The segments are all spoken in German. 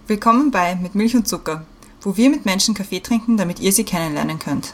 Willkommen bei Mit Milch und Zucker, wo wir mit Menschen Kaffee trinken, damit ihr sie kennenlernen könnt.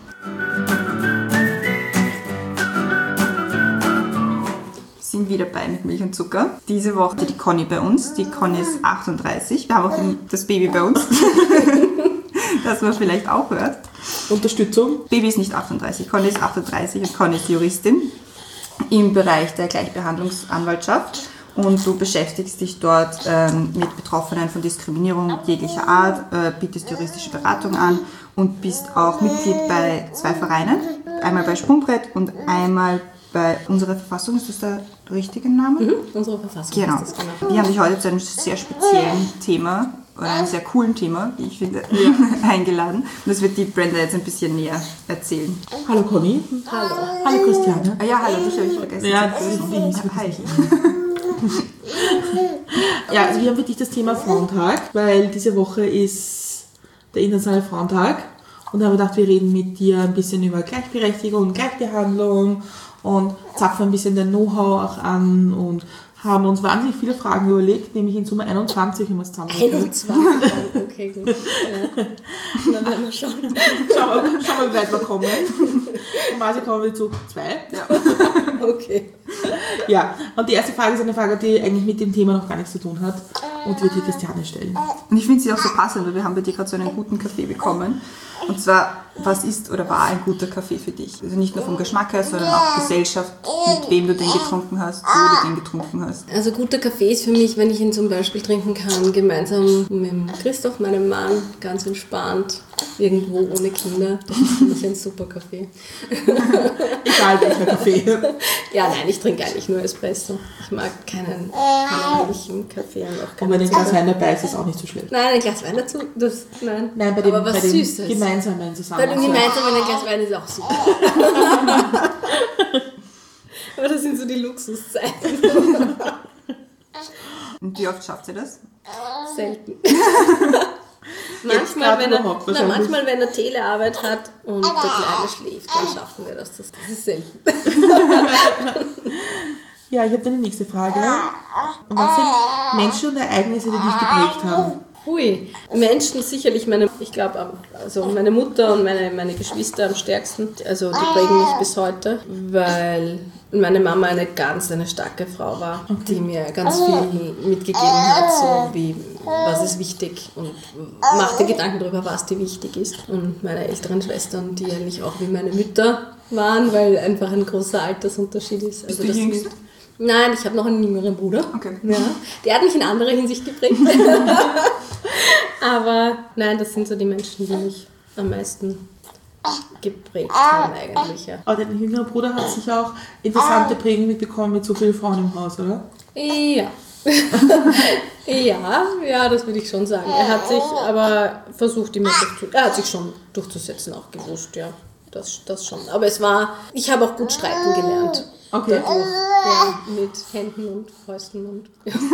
Wir sind wieder bei Mit Milch und Zucker. Diese Woche die Conny bei uns. Die Conny ist 38. Wir haben auch das Baby bei uns, das man vielleicht auch hört. Unterstützung. Baby ist nicht 38, Conny ist 38 und Conny ist Juristin im Bereich der Gleichbehandlungsanwaltschaft. Und du beschäftigst dich dort mit Betroffenen von Diskriminierung jeglicher Art, bietest juristische Beratung an und bist auch Mitglied bei 2 Vereinen. Einmal bei Sprungbrett und einmal bei Unserer Verfassung. Ist das der richtige Name? Unsere Verfassung. Genau. Ist das, genau. Wir haben dich heute zu einem sehr speziellen Thema oder einem sehr coolen Thema, wie ich finde, eingeladen. Und das wird die Brenda jetzt ein bisschen näher erzählen. Hallo Conny. Hallo. Hallo Christiane. Ah ja, hallo, dich habe ich vergessen. Ja, zu grüßen. das ist Hi. Ja, also wir haben wirklich das Thema Frauentag, weil diese Woche ist der Internationale Frauentag und da haben wir gedacht, wir reden mit dir ein bisschen über Gleichberechtigung und Gleichbehandlung und zapfen ein bisschen dein Know-how auch an und haben uns wahnsinnig viele Fragen überlegt, nämlich in Summe 21 haben wir es zusammen. 21? Okay, gut. Ja. Dann werden wir schauen. Schauen wir, wie weit wir kommen. Und quasi kommen wir zu 2. Ja. Okay. Ja, und die erste Frage ist eine Frage, die eigentlich mit dem Thema noch gar nichts zu tun hat und wird die Christiane stellen. Und ich finde sie auch so passend, weil wir haben bei dir gerade so einen guten Kaffee bekommen. Und zwar, was ist oder war ein guter Kaffee für dich? Also nicht nur vom Geschmack her, sondern auch Gesellschaft, mit wem du den getrunken hast, wo du den getrunken hast. Also guter Kaffee ist für mich, wenn ich ihn zum Beispiel trinken kann, gemeinsam mit Christoph, meinem Mann, ganz entspannt, irgendwo ohne Kinder. Das ist für mich ein super Kaffee. Egal welcher Kaffee. Ja, nein, ich trinke eigentlich nur Espresso. Ich mag keinen Milch im Kaffee und auch Und keinen wenn ein Zucker. Glas Wein dabei ist, ist auch nicht so schlecht. Nein, ein Glas Wein dazu, nein. Nein, bei dem, aber was bei dem Süßes. gemeinsamen Bei Zusammen. dem gemeinsamen ein Glas Wein ist auch super. Aber das sind so die Luxuszeiten. Und wie oft schafft ihr das? Selten. gerade überhaupt wahrscheinlich. Manchmal, wenn er Telearbeit hat und der Kleine schläft, dann schaffen wir das. Das ist selten. Ja, ich habe dann die nächste Frage. Und was sind Menschen und Ereignisse, die dich geprägt haben? Hui, Menschen sicherlich, ich glaube, also meine Mutter und meine Geschwister am stärksten, also die prägen mich bis heute, weil meine Mama eine starke Frau war, die mir ganz viel mitgegeben hat, so wie, was ist wichtig und machte Gedanken darüber, was dir wichtig ist. Und meine älteren Schwestern, die eigentlich auch wie meine Mütter waren, weil einfach ein großer Altersunterschied ist. Bist du die Jüngste? Nein, ich habe noch einen jüngeren Bruder. Okay. Ja, der hat mich in anderer Hinsicht geprägt. Aber nein, das sind so die Menschen, die mich am meisten geprägt haben eigentlich. Ja, Aber dein jüngerer Bruder hat sicher auch interessante Prägungen mitbekommen mit so vielen Frauen im Haus, oder? ja. ja, das würde ich schon sagen. Er hat sich aber versucht, er hat sich schon durchzusetzen, auch gewusst, ja. Das schon. Aber ich habe auch gut streiten gelernt. Okay. Dadurch, ja, mit Händen und Fäusten und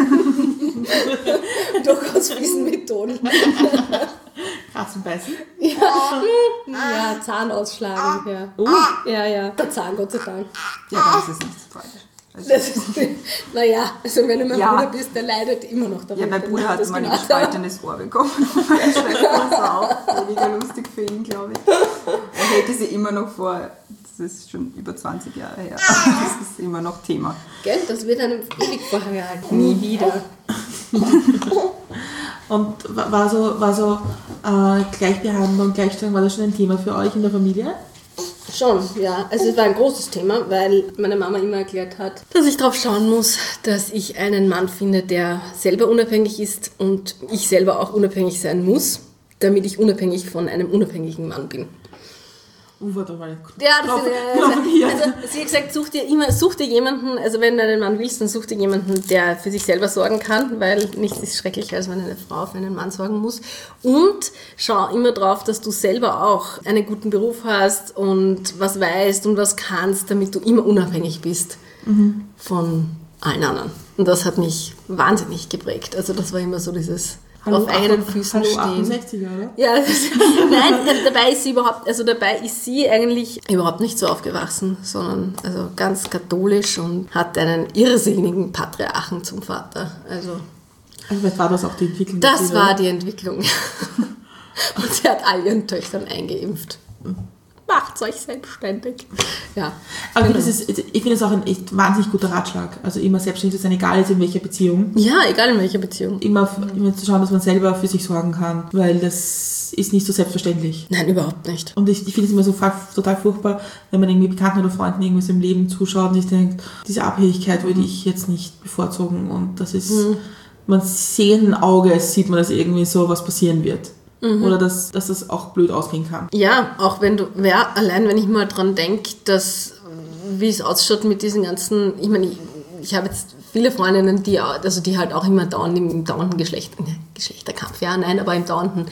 durchaus fließend Methoden. Kratzen beißen? Ja, Zahn ausschlagen, ja. Ja, der Zahn, Gott sei Dank. Ja, dann ist es nicht so tragisch. Das ist, also wenn du mein Bruder bist, der leidet immer noch darunter. Ja, mein Bruder hat Das mal ein genau. gespaltenes Ohr bekommen. Meine Schwester, das war auch weniger lustig für ihn, glaube ich. Er hält sie immer noch vor, das ist schon über 20 Jahre her. Das ist immer noch Thema. Gell, das wird einem ewig vorgehalten. Nie wieder. Und war so Gleichbehandlung, Gleichstellung, war das schon ein Thema für euch in der Familie? Schon, ja. Also es war ein großes Thema, weil meine Mama immer erklärt hat, dass ich darauf schauen muss, dass ich einen Mann finde, der selber unabhängig ist und ich selber auch unabhängig sein muss, damit ich unabhängig von einem unabhängigen Mann bin. Warte mal. Ja, also sie hat gesagt, such dir jemanden, also wenn du einen Mann willst, dann such dir jemanden, der für sich selber sorgen kann, weil nichts ist schrecklicher, als wenn eine Frau für einen Mann sorgen muss. Und schau immer drauf, dass du selber auch einen guten Beruf hast und was weißt und was kannst, damit du immer unabhängig bist von allen anderen. Und das hat mich wahnsinnig geprägt. Also das war immer so dieses auf eigenen Füßen stehen. 68, oder? Ja, dabei ist sie eigentlich überhaupt nicht so aufgewachsen, sondern also ganz katholisch und hat einen irrsinnigen Patriarchen zum Vater. Also Also was war das auch die Entwicklung? Das war die Entwicklung. Und sie hat all ihren Töchtern eingeimpft. Macht's euch selbstständig. Ja. Aber ich finde das auch ein echt wahnsinnig guter Ratschlag. Also immer selbstständig zu sein, egal in welcher Beziehung. Ja, egal in welcher Beziehung. Immer zu schauen, dass man selber für sich sorgen kann, weil das ist nicht so selbstverständlich. Nein, überhaupt nicht. Und ich finde es immer so total furchtbar, wenn man irgendwie Bekannten oder Freunden irgendwie im Leben zuschaut und ich denke, diese Abhängigkeit würde ich jetzt nicht bevorzugen und das ist, man sehenden Auges sieht man, dass irgendwie so was passieren wird. Oder dass das auch blöd ausgehen kann. Ja, auch wenn allein wenn ich mal dran denke, wie es ausschaut mit diesen ganzen, ich meine, ich habe jetzt viele Freundinnen, die halt auch immer im dauernden Geschlechterkampf, ja, nein, aber im dauernden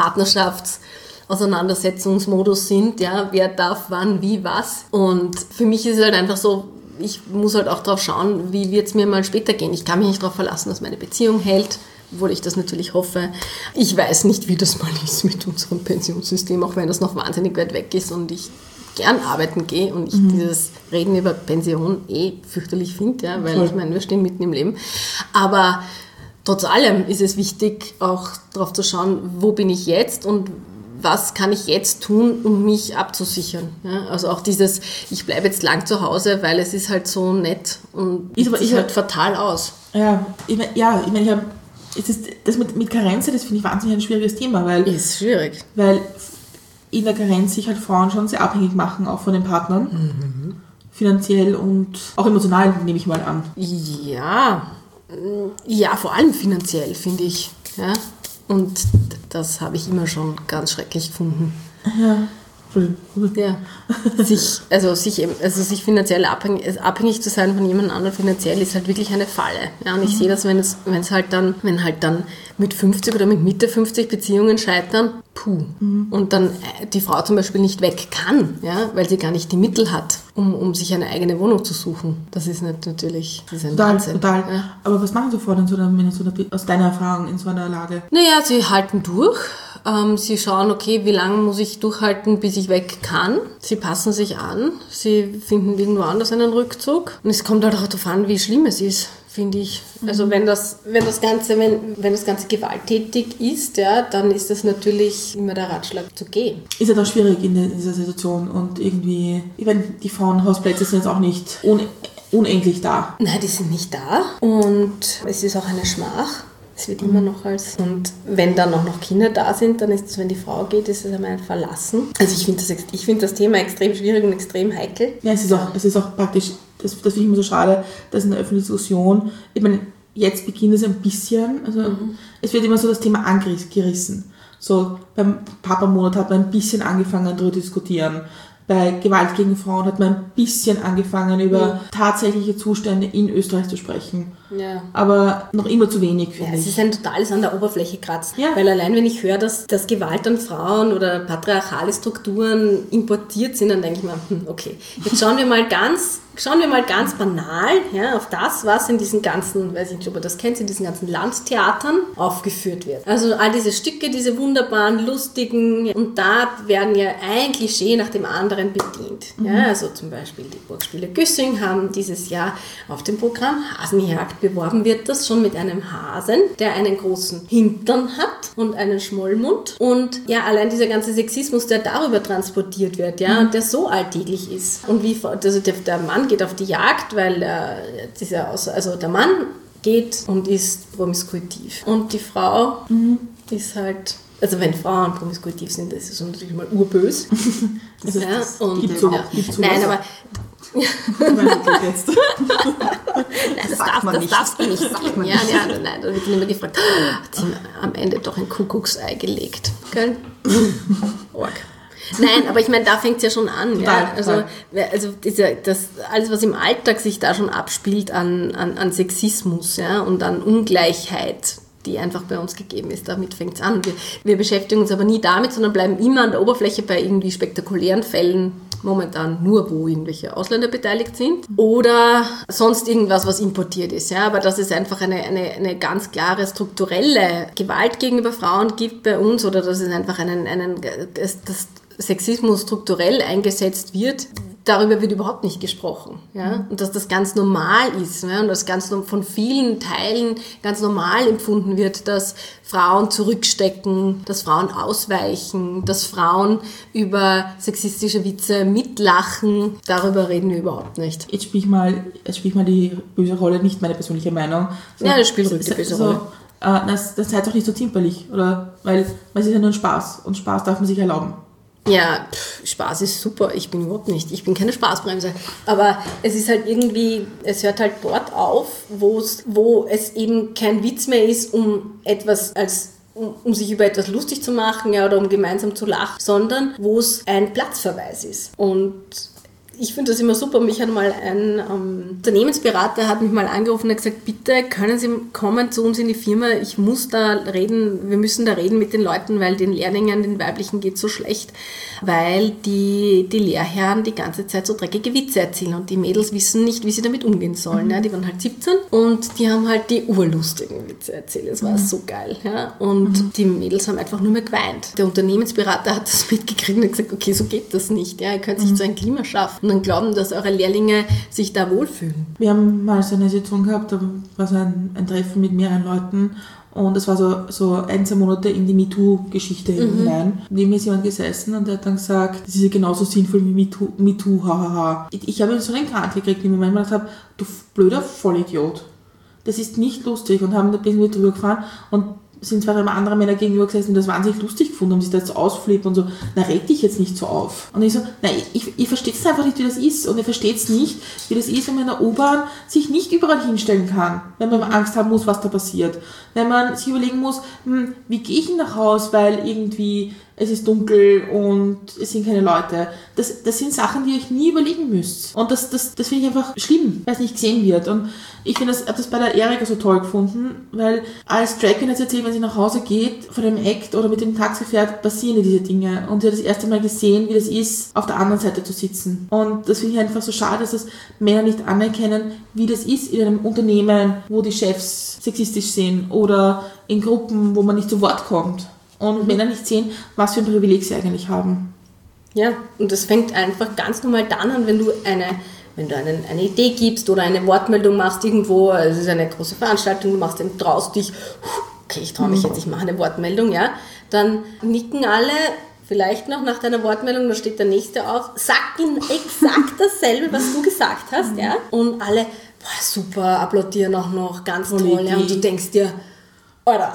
Partnerschaftsauseinandersetzungsmodus sind, ja, wer darf wann, wie, was. Und für mich ist es halt einfach so, ich muss halt auch drauf schauen, wie wird es mir mal später gehen. Ich kann mich nicht darauf verlassen, dass meine Beziehung hält, obwohl ich das natürlich hoffe. Ich weiß nicht, wie das mal ist mit unserem Pensionssystem, auch wenn das noch wahnsinnig weit weg ist und ich gern arbeiten gehe und ich dieses Reden über Pension fürchterlich finde, ja, weil ich meine, wir stehen mitten im Leben. Aber trotz allem ist es wichtig, auch darauf zu schauen, wo bin ich jetzt und was kann ich jetzt tun, um mich abzusichern. Ja, also auch dieses, ich bleibe jetzt lang zu Hause, weil es ist halt so nett und sieht halt fatal aus. Ja, ich meine, das mit Karenz, das finde ich wahnsinnig ein schwieriges Thema, weil... Ist schwierig. Weil in der Karenz sich halt Frauen schon sehr abhängig machen, auch von den Partnern. Finanziell und auch emotional, nehme ich mal an. Ja, vor allem finanziell, finde ich. Ja? Und das habe ich immer schon ganz schrecklich gefunden. Ja. Ja, sich finanziell abhängig zu sein von jemand anderem finanziell ist halt wirklich eine Falle. Ja, und ich sehe das, wenn halt dann mit 50 oder mit Mitte 50 Beziehungen scheitern, und dann die Frau zum Beispiel nicht weg kann, ja, weil sie gar nicht die Mittel hat, um sich eine eigene Wohnung zu suchen. Das ist natürlich ein Wahnsinn. Total. Ja. Aber was machen Sie vor, aus deiner Erfahrung in so einer Lage? Naja, sie halten durch. Sie schauen, okay, wie lange muss ich durchhalten, bis ich weg kann. Sie passen sich an. Sie finden irgendwo anders einen Rückzug. Und es kommt halt auch darauf an, wie schlimm es ist, finde ich. Also wenn das Ganze gewalttätig ist, ja, dann ist das natürlich immer der Ratschlag zu gehen. Ist ja doch schwierig in dieser Situation und irgendwie, ich meine, die Frauenhausplätze sind jetzt auch nicht unendlich da. Nein, die sind nicht da und es ist auch eine Schmach. Es wird immer noch und wenn dann auch noch Kinder da sind, dann ist es, wenn die Frau geht, ist es einmal ein Verlassen. Also ich finde das Thema extrem schwierig und extrem heikel. Ja, es ist auch praktisch, das finde ich immer so schade, dass in der öffentlichen Diskussion, ich meine, jetzt beginnt es ein bisschen, also es wird immer so das Thema angerissen. So beim Papa-Monat hat man ein bisschen angefangen, darüber zu diskutieren. Bei Gewalt gegen Frauen hat man ein bisschen angefangen, über tatsächliche Zustände in Österreich zu sprechen. Ja. Aber noch immer zu wenig, finde ich. Es ist ein totales an der Oberfläche kratzen. Ja. Weil allein, wenn ich höre, dass Gewalt an Frauen oder patriarchale Strukturen importiert sind, dann denke ich mir, okay, jetzt schauen wir mal ganz banal, ja, auf das, was in diesen ganzen, weiß ich nicht, ob ihr das kennt, in diesen ganzen Landtheatern aufgeführt wird. Also all diese Stücke, diese wunderbaren, lustigen, und da werden ja ein Klischee nach dem anderen bedient. Ja, also zum Beispiel die Burgspiele Güssing haben dieses Jahr auf dem Programm Hasenjagd beworben, wird das schon mit einem Hasen, der einen großen Hintern hat und einen Schmollmund. Und ja, allein dieser ganze Sexismus, der darüber transportiert wird, ja, und der so alltäglich ist. Und der Mann geht auf die Jagd, weil der Mann geht und ist promiskuitiv. Und die Frau ist halt, also wenn Frauen promiskuitiv sind, das ist natürlich mal urbös. Also ja, und gibt's so, nein, aber jetzt. Das darfst du nicht sagen. Ja, nein, da wird immer gefragt, hat sie am Ende doch ein Kuckucksei gelegt. Gell? Org. Nein, aber ich meine, da fängt es ja schon an. Total, ja? Also alles, was im Alltag sich da schon abspielt an Sexismus, ja, und an Ungleichheit, die einfach bei uns gegeben ist, damit fängt es an. Wir beschäftigen uns aber nie damit, sondern bleiben immer an der Oberfläche bei irgendwie spektakulären Fällen, momentan nur, wo irgendwelche Ausländer beteiligt sind oder sonst irgendwas, was importiert ist. Ja? Aber dass es einfach eine ganz klare strukturelle Gewalt gegenüber Frauen gibt bei uns oder dass es einfach dass Sexismus strukturell eingesetzt wird, darüber wird überhaupt nicht gesprochen. Ja? Und dass das ganz normal ist, ja? Und das von vielen Teilen ganz normal empfunden wird, dass Frauen zurückstecken, dass Frauen ausweichen, dass Frauen über sexistische Witze mitlachen. Darüber reden wir überhaupt nicht. Jetzt spiel ich mal die böse Rolle, nicht meine persönliche Meinung. So, ja, das spielt ruhig die böse Rolle. Das seid doch nicht so zimperlich, oder? Weil es ist ja nur ein Spaß und Spaß darf man sich erlauben. Ja, Spaß ist super. Ich bin keine Spaßbremse. Aber es ist halt irgendwie, es hört halt dort auf, wo es eben kein Witz mehr ist, um sich über etwas lustig zu machen, ja, oder um gemeinsam zu lachen, sondern wo es ein Platzverweis ist. Und ich finde das immer super. Mich hat mal ein Unternehmensberater hat mich mal angerufen und hat gesagt, bitte können Sie kommen zu uns in die Firma, wir müssen da reden mit den Leuten, weil den Lehrlingen, den Weiblichen geht so schlecht, weil die Lehrherren die ganze Zeit so dreckige Witze erzählen und die Mädels wissen nicht, wie sie damit umgehen sollen. Ja, die waren halt 17 und die haben halt die urlustigen Witze erzählt. Das war so geil. Ja? Und die Mädels haben einfach nur mehr geweint. Der Unternehmensberater hat das mitgekriegt und hat gesagt, okay, so geht das nicht. Ja? Ihr könnt nicht so ein Klima schaffen. Und glauben, dass eure Lehrlinge sich da wohlfühlen. Wir haben mal so eine Sitzung gehabt, da war so ein Treffen mit mehreren Leuten und es war so 1-2 Monate in die MeToo-Geschichte hinein. Neben mir ist jemand gesessen und der hat dann gesagt, das ist ja genauso sinnvoll wie MeToo, hahaha. Ich habe so einen Krank gekriegt, im Moment, wo ich gedacht habe, du blöder Vollidiot. Das ist nicht lustig und haben da ein bisschen drüber gefahren und sind zwei andere Männer gegenüber gesessen und das wahnsinnig lustig gefunden, haben sich da jetzt so ausflippen und so, na reg dich jetzt nicht so auf. Und ich so, nein, ihr versteht es einfach nicht, wie das ist und ihr versteht es nicht, wie das ist, wenn man in der U-Bahn sich nicht überall hinstellen kann, wenn man Angst haben muss, was da passiert. Wenn man sich überlegen muss, wie gehe ich denn nach Hause, weil irgendwie es ist dunkel und es sind keine Leute. Das sind Sachen, die ihr euch nie überlegen müsst. Und das finde ich einfach schlimm, weil es nicht gesehen wird. Und ich habe das bei der Erika so toll gefunden, weil als Drag Queen hat erzählt, wenn sie nach Hause geht, von dem Act oder mit dem Taxi fährt, passieren ihr diese Dinge. Und sie hat das erste Mal gesehen, wie das ist, auf der anderen Seite zu sitzen. Und das finde ich einfach so schade, dass das Männer nicht anerkennen, wie das ist in einem Unternehmen, wo die Chefs sexistisch sind oder in Gruppen, wo man nicht zu Wort kommt. Und Männer nicht sehen, was für ein Privileg sie eigentlich haben. Ja, und das fängt einfach ganz normal dann an, wenn du eine Idee gibst oder eine Wortmeldung machst irgendwo, es ist eine große Veranstaltung, du traust dich, okay, ich traue mich jetzt, ich mache eine Wortmeldung, ja, dann nicken alle, vielleicht noch nach deiner Wortmeldung, da steht der Nächste auf, sagt ihm exakt dasselbe, was du gesagt hast, ja, und alle, boah, super, applaudieren auch noch, ganz toll, ja, und du denkst dir, Alter.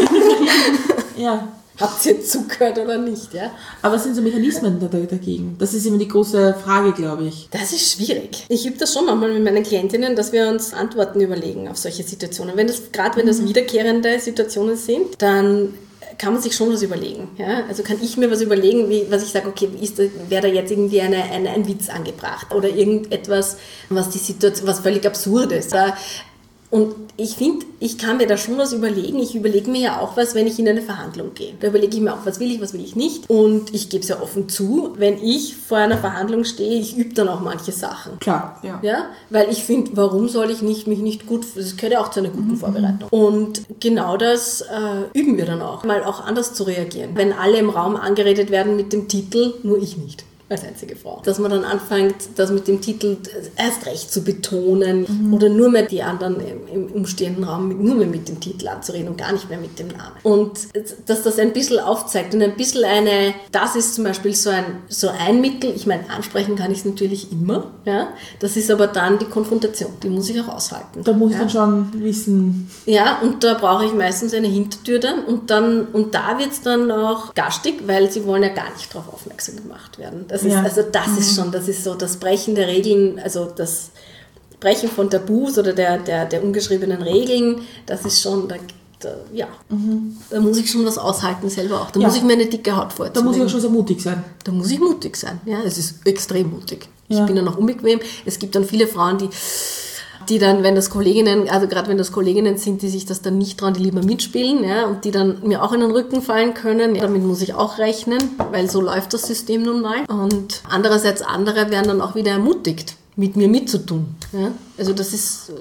Ja. Habt ihr jetzt zugehört oder nicht, ja? Aber was sind so Mechanismen dagegen? Das ist immer die große Frage, glaube ich. Das ist schwierig. Ich übe das schon manchmal mit meinen Klientinnen, dass wir uns Antworten überlegen auf solche Situationen. Gerade wenn das wiederkehrende Situationen sind, dann kann man sich schon was überlegen. Ja? Also kann ich mir was überlegen, was ich sage, okay, wäre da jetzt irgendwie ein Witz angebracht oder irgendetwas, was völlig absurd ist. Und ich finde, ich kann mir da schon was überlegen. Ich überlege mir ja auch was, wenn ich in eine Verhandlung gehe. Da überlege ich mir auch, was will ich nicht. Und ich gebe es ja offen zu, wenn ich vor einer Verhandlung stehe, ich übe dann auch manche Sachen. Klar, ja. Weil ich finde, warum soll ich mich nicht gut, das gehört ja auch zu einer guten Vorbereitung. Und genau das üben wir dann auch, mal auch anders zu reagieren. Wenn alle im Raum angeredet werden mit dem Titel, nur ich nicht. Als einzige Frau. Dass man dann anfängt, das mit dem Titel erst recht zu betonen oder nur mehr die anderen im umstehenden Raum nur mehr mit dem Titel anzureden und gar nicht mehr mit dem Namen. Und dass das ein bisschen aufzeigt und ein bisschen das ist zum Beispiel so ein Mittel, ich meine, ansprechen kann ich es natürlich immer, ja, das ist aber dann die Konfrontation, die muss ich auch aushalten. Da muss ich dann schon wissen. Ja, und da brauche ich meistens eine Hintertür dann und da wird es dann auch garstig, weil sie wollen ja gar nicht darauf aufmerksam gemacht werden. Das ist schon, das ist so das Brechen der Regeln, also das Brechen von Tabus oder der ungeschriebenen Regeln, das ist schon, da muss ich schon was aushalten selber auch. Da muss ich mir eine dicke Haut vorzulegen. Da muss ich auch schon so mutig sein. Da muss ich mutig sein, ja, es ist extrem mutig. Ich bin dann auch unbequem. Es gibt dann viele Frauen, die dann, wenn das Kolleginnen sind, die sich das dann nicht trauen, die lieber mitspielen, ja, und die dann mir auch in den Rücken fallen können. Ja, damit muss ich auch rechnen, weil so läuft das System nun mal. Und andererseits andere werden dann auch wieder ermutigt, mit mir mitzutun. Ja. Also das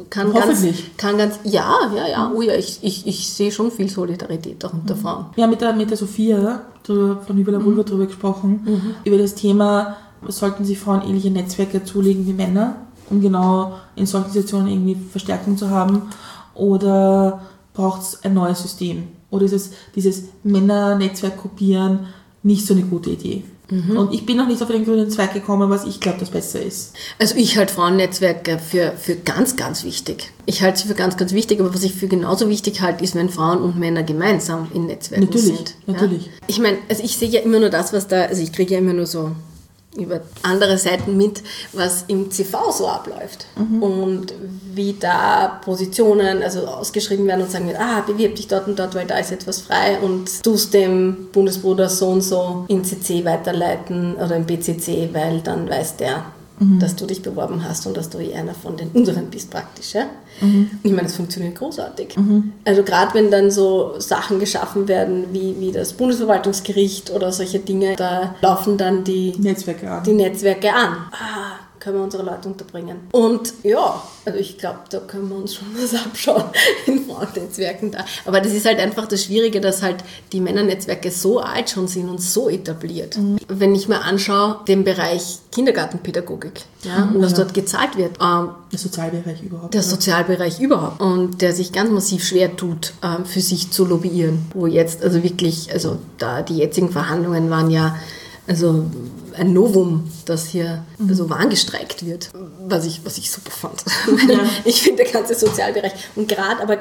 ich sehe schon viel Solidarität auch unter Frauen. Wir haben mit der Sophia von Über der Vulva drüber gesprochen, über das Thema sollten sich Frauen ähnliche Netzwerke zulegen wie Männer, um genau in solchen Situationen irgendwie Verstärkung zu haben? Oder braucht es ein neues System? Oder ist es dieses Männernetzwerk kopieren nicht so eine gute Idee? Und ich bin noch nicht auf den grünen Zweig gekommen, was ich glaube, das besser ist. Also ich halte Frauennetzwerke für ganz, ganz wichtig. Ich halte sie für ganz, ganz wichtig, aber was ich für genauso wichtig halte, ist, wenn Frauen und Männer gemeinsam in Netzwerken sind. Natürlich. Ja? Ich meine, also ich sehe ja immer nur das, was da, also ich kriege ja immer nur so über andere Seiten mit, was im CV so abläuft und wie da Positionen also ausgeschrieben werden und sagen wird, bewirb dich dort und dort, weil da ist etwas frei und tust dem Bundesbruder so und so in CC weiterleiten oder im BCC, weil dann weiß der, dass du dich beworben hast und dass du einer von den unseren bist praktisch. Ja? Ich meine, das funktioniert großartig. Also gerade wenn dann so Sachen geschaffen werden wie das Bundesverwaltungsgericht oder solche Dinge, da laufen dann die Netzwerke an. Können wir unsere Leute unterbringen. Und ja, also ich glaube, da können wir uns schon was abschauen in Frauennetzwerken da. Aber das ist halt einfach das Schwierige, dass halt die Männernetzwerke so alt schon sind und so etabliert. Wenn ich mir anschaue, den Bereich Kindergartenpädagogik, und was dort gezahlt wird. Der Sozialbereich überhaupt. Der Sozialbereich überhaupt. Und der sich ganz massiv schwer tut, für sich zu lobbyieren. Wo jetzt, also wirklich, also da die jetzigen Verhandlungen waren ja, also ein Novum, dass hier so warngestreikt wird, was ich super fand. Ich finde, der ganze Sozialbereich und gerade aber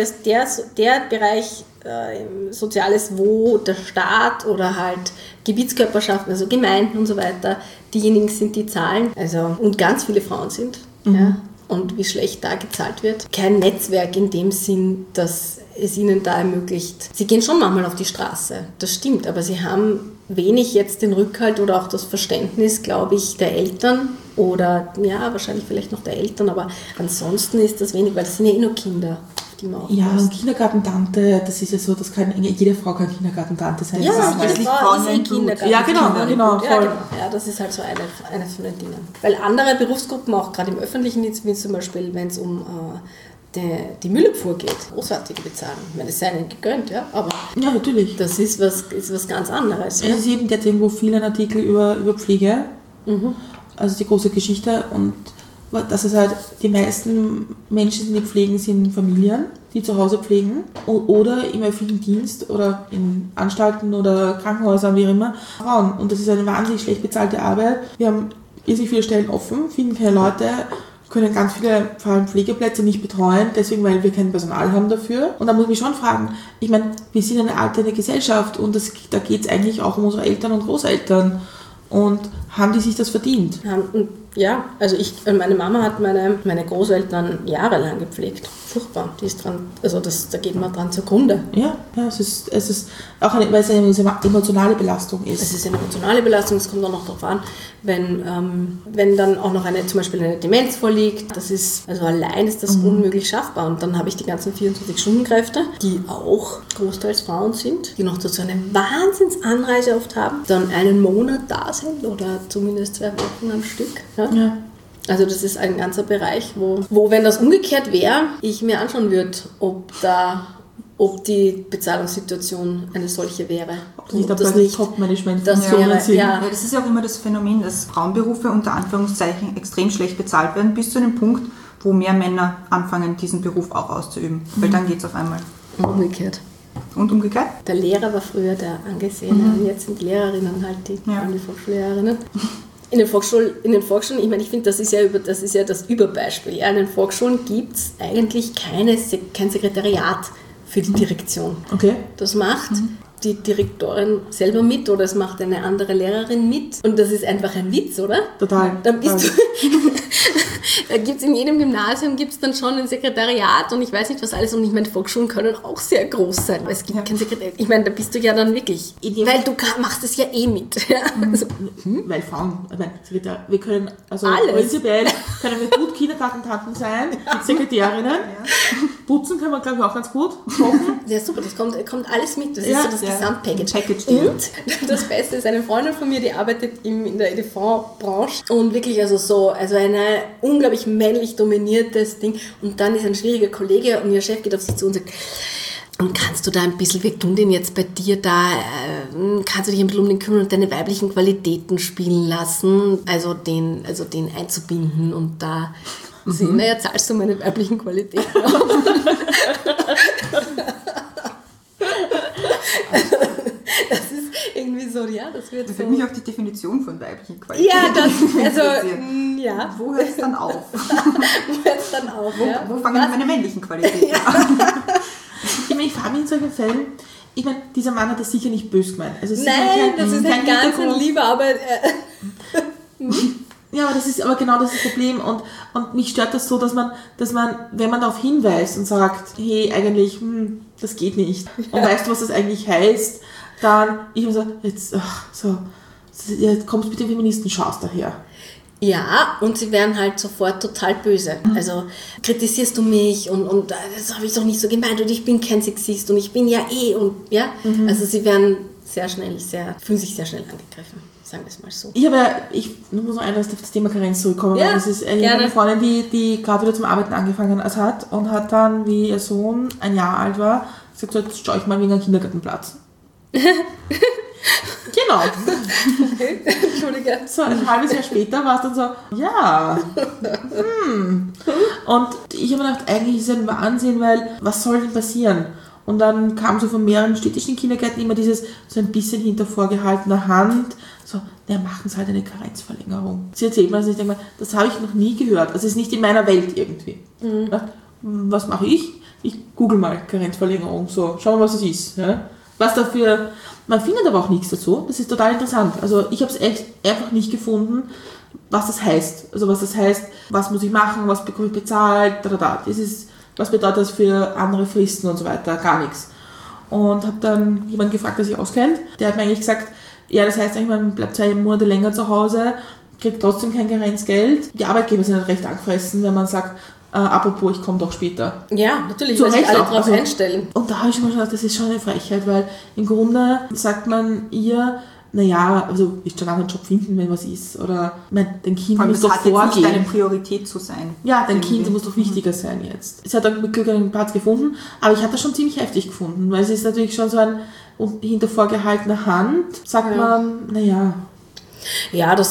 der Bereich Soziales, wo der Staat oder halt Gebietskörperschaften, also Gemeinden und so weiter, diejenigen sind, die zahlen, also und ganz viele Frauen sind, und wie schlecht da gezahlt wird. Kein Netzwerk in dem Sinn, dass es ihnen da ermöglicht. Sie gehen schon manchmal auf die Straße, das stimmt, aber sie haben wenig jetzt den Rückhalt oder auch das Verständnis, glaube ich, der Eltern oder wahrscheinlich vielleicht noch der Eltern, aber ansonsten ist das wenig, weil das sind ja nur Kinder, die man aufpasst. Ja, und Kindergartentante, das ist ja so, jede Frau kann Kindergartentante sein. Ja, jede Frau ist ein Kindergarten. Ja, genau. Voll. Ja, das ist halt so eine von den Dingen. Weil andere Berufsgruppen, auch gerade im öffentlichen Dienst, wie zum Beispiel, wenn es um die Müllabfuhr geht, großartige Bezahlung. Ich meine, es sei ihnen gegönnt, aber ja, natürlich. Das ist was ganz anderes. Es ist eben jetzt irgendwo viele Artikel über Pflege, also die große Geschichte, und dass es halt die meisten Menschen, die pflegen, sind Familien, die zu Hause pflegen oder im öffentlichen Dienst oder in Anstalten oder Krankenhäusern, wie auch immer, Frauen. Und das ist eine wahnsinnig schlecht bezahlte Arbeit. Wir haben irrsinnig viele Stellen offen, finden keine Leute, können ganz viele, vor allem Pflegeplätze, nicht betreuen, deswegen, weil wir kein Personal haben dafür. Und da muss ich mich schon fragen, ich meine, wir sind eine alternde Gesellschaft und da geht es eigentlich auch um unsere Eltern und Großeltern. Und haben die sich das verdient? Ja, also meine Mama hat meine Großeltern jahrelang gepflegt. Furchtbar. Die ist dran, also da geht man dran zugrunde. Ja, es ist auch weil es eine emotionale Belastung ist. Es ist eine emotionale Belastung, es kommt auch noch darauf an, wenn dann auch noch zum Beispiel eine Demenz vorliegt, das ist, also allein ist das unmöglich schaffbar. Und dann habe ich die ganzen 24-Stunden-Kräfte, die auch großteils Frauen sind, die noch dazu eine Wahnsinnsanreise oft haben, dann einen Monat da sind oder zumindest 2 Wochen am Stück. Ja. Also das ist ein ganzer Bereich, wo wenn das umgekehrt wäre, ich mir anschauen würde, ob die Bezahlungssituation eine solche wäre. Nicht das Top-Management. Das ist ja auch immer das Phänomen, dass Frauenberufe unter Anführungszeichen extrem schlecht bezahlt werden, bis zu einem Punkt, wo mehr Männer anfangen, diesen Beruf auch auszuüben. Weil dann geht es auf einmal. Umgekehrt. Und umgekehrt? Der Lehrer war früher der Angesehene und jetzt sind Lehrerinnen halt die Volksschullehrerinnen. In den Volksschulen, ich meine, ich finde, das ist ja das Überbeispiel. Ja, in den Volksschulen gibt es eigentlich kein Sekretariat für die Direktion. Okay. Das macht die Direktorin selber mit oder es macht eine andere Lehrerin mit. Und das ist einfach ein Witz, oder? Total. Dann bist du... Da gibt es in jedem Gymnasium dann schon ein Sekretariat und ich weiß nicht was alles. Und ich meine, Volksschulen können auch sehr groß sein. Aber es gibt kein Sekretariat. Ich meine, da bist du ja dann wirklich... Weil du machst es ja mit. Ja? Also, weil Frauen... wir können... Also alles. Prinzipiell können wir gut Kindergartentanten sein, Sekretärinnen. Putzen können wir, glaube ich, auch ganz gut. Kochen. Ja, super. Das kommt alles mit. Das ist so das Gesamtpackage. Und das Beste ist, eine Freundin von mir, die arbeitet in der EDV-Branche und wirklich also eine unglaublich männlich dominiertes Ding. Und dann ist ein schwieriger Kollege und ihr Chef geht auf sie zu und sagt, Und kannst du da ein bisschen, wir tun den jetzt bei dir da, kannst du dich ein bisschen um den kümmern und deine weiblichen Qualitäten spielen lassen, also den einzubinden und da sehen, naja, zahlst du meine weiblichen Qualitäten auf. Das ist irgendwie so, ja, das wird für mich auch die Definition von weiblichen Qualitäten. Ja, Wo hört es dann auf? Wo fangen meine männlichen Qualitäten an? Ich frage mich in solchen Fällen, ich meine, dieser Mann hat das sicher nicht böse gemeint. Also nein, das ist ein ganz lieber, aber... Ja, aber genau das ist das Problem und mich stört das so, dass man, wenn man darauf hinweist und sagt, hey, eigentlich, das geht nicht und weißt du, was das eigentlich heißt, dann, ich muss sagen, jetzt kommst mit den Feministen, schaust daher. Ja, und sie werden halt sofort total böse. Also kritisierst du mich und das habe ich doch nicht so gemeint und ich bin kein Sexist und ich bin ja und ja. Also sie werden fühlen sich sehr schnell angegriffen, sagen wir es mal so. Ich muss noch einmal auf das Thema Karenz zurückkommen, ja, weil das ist eine Freundin, die gerade wieder zum Arbeiten angefangen hat und hat dann, wie ihr Sohn 1 Jahr alt war, gesagt, so, jetzt schaue ich mal wegen einem Kindergartenplatz. Genau. Okay. Entschuldige. So, ein halbes Jahr später war es dann so, ja. Und ich habe mir gedacht, eigentlich ist es ein Wahnsinn, weil was soll denn passieren? Und dann kam so von mehreren städtischen Kindergärten immer dieses so ein bisschen hinter vorgehaltener Hand, so, machen Sie halt eine Karenzverlängerung. Sie erzählt mir das, ich denke mal, das habe ich noch nie gehört. Also es ist nicht in meiner Welt irgendwie. Was mache ich? Ich google mal Karenzverlängerung, so, schauen wir, was es ist. Ja? Was dafür, man findet aber auch nichts dazu, das ist total interessant. Also ich habe es echt einfach nicht gefunden, was das heißt. Also was das heißt, was muss ich machen, was bekomme ich bezahlt, das ist, was bedeutet das für andere Fristen und so weiter, gar nichts. Und habe dann jemanden gefragt, der sich auskennt, der hat mir eigentlich gesagt, ja, das heißt eigentlich, man bleibt 2 Monate länger zu Hause, kriegt trotzdem kein Karenzgeld. Die Arbeitgeber sind halt recht angefressen, wenn man sagt, apropos, ich komme doch später. Ja, natürlich, weil sich alle drauf einstellen. Und da habe ich schon mal gedacht, das ist schon eine Frechheit, weil im Grunde sagt man ihr, naja, also ich schon einen Job finden, wenn was ist. Oder dein Kind muss doch vorgehen. Das hat jetzt nicht deine Priorität zu sein. Ja, dein Kind muss doch wichtiger sein jetzt. Es hat dann mit Glück einen Platz gefunden, aber ich habe das schon ziemlich heftig gefunden, weil es ist natürlich schon so ein hinter vorgehaltener Hand, sagt man, naja. Ja, das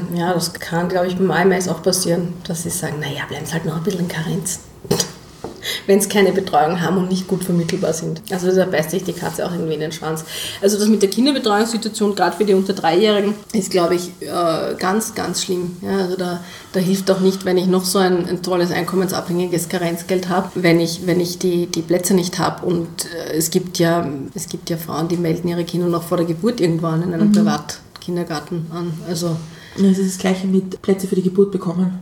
kann, glaube ich, beim AMS auch passieren, dass sie sagen, naja, bleiben sie halt noch ein bisschen in Karenz. Wenn sie keine Betreuung haben und nicht gut vermittelbar sind. Also da beißt sich die Katze auch irgendwie in den Schwanz. Also das mit der Kinderbetreuungssituation, gerade für die unter 3-Jährigen, ist, glaube ich, ganz, ganz schlimm. Ja, also da hilft auch nicht, wenn ich noch so ein tolles einkommensabhängiges Karenzgeld habe, wenn ich die Plätze nicht habe. Und es gibt ja Frauen, die melden ihre Kinder noch vor der Geburt irgendwann in einem Privatkindergarten an. Also das ist das Gleiche mit Plätze für die Geburt bekommen.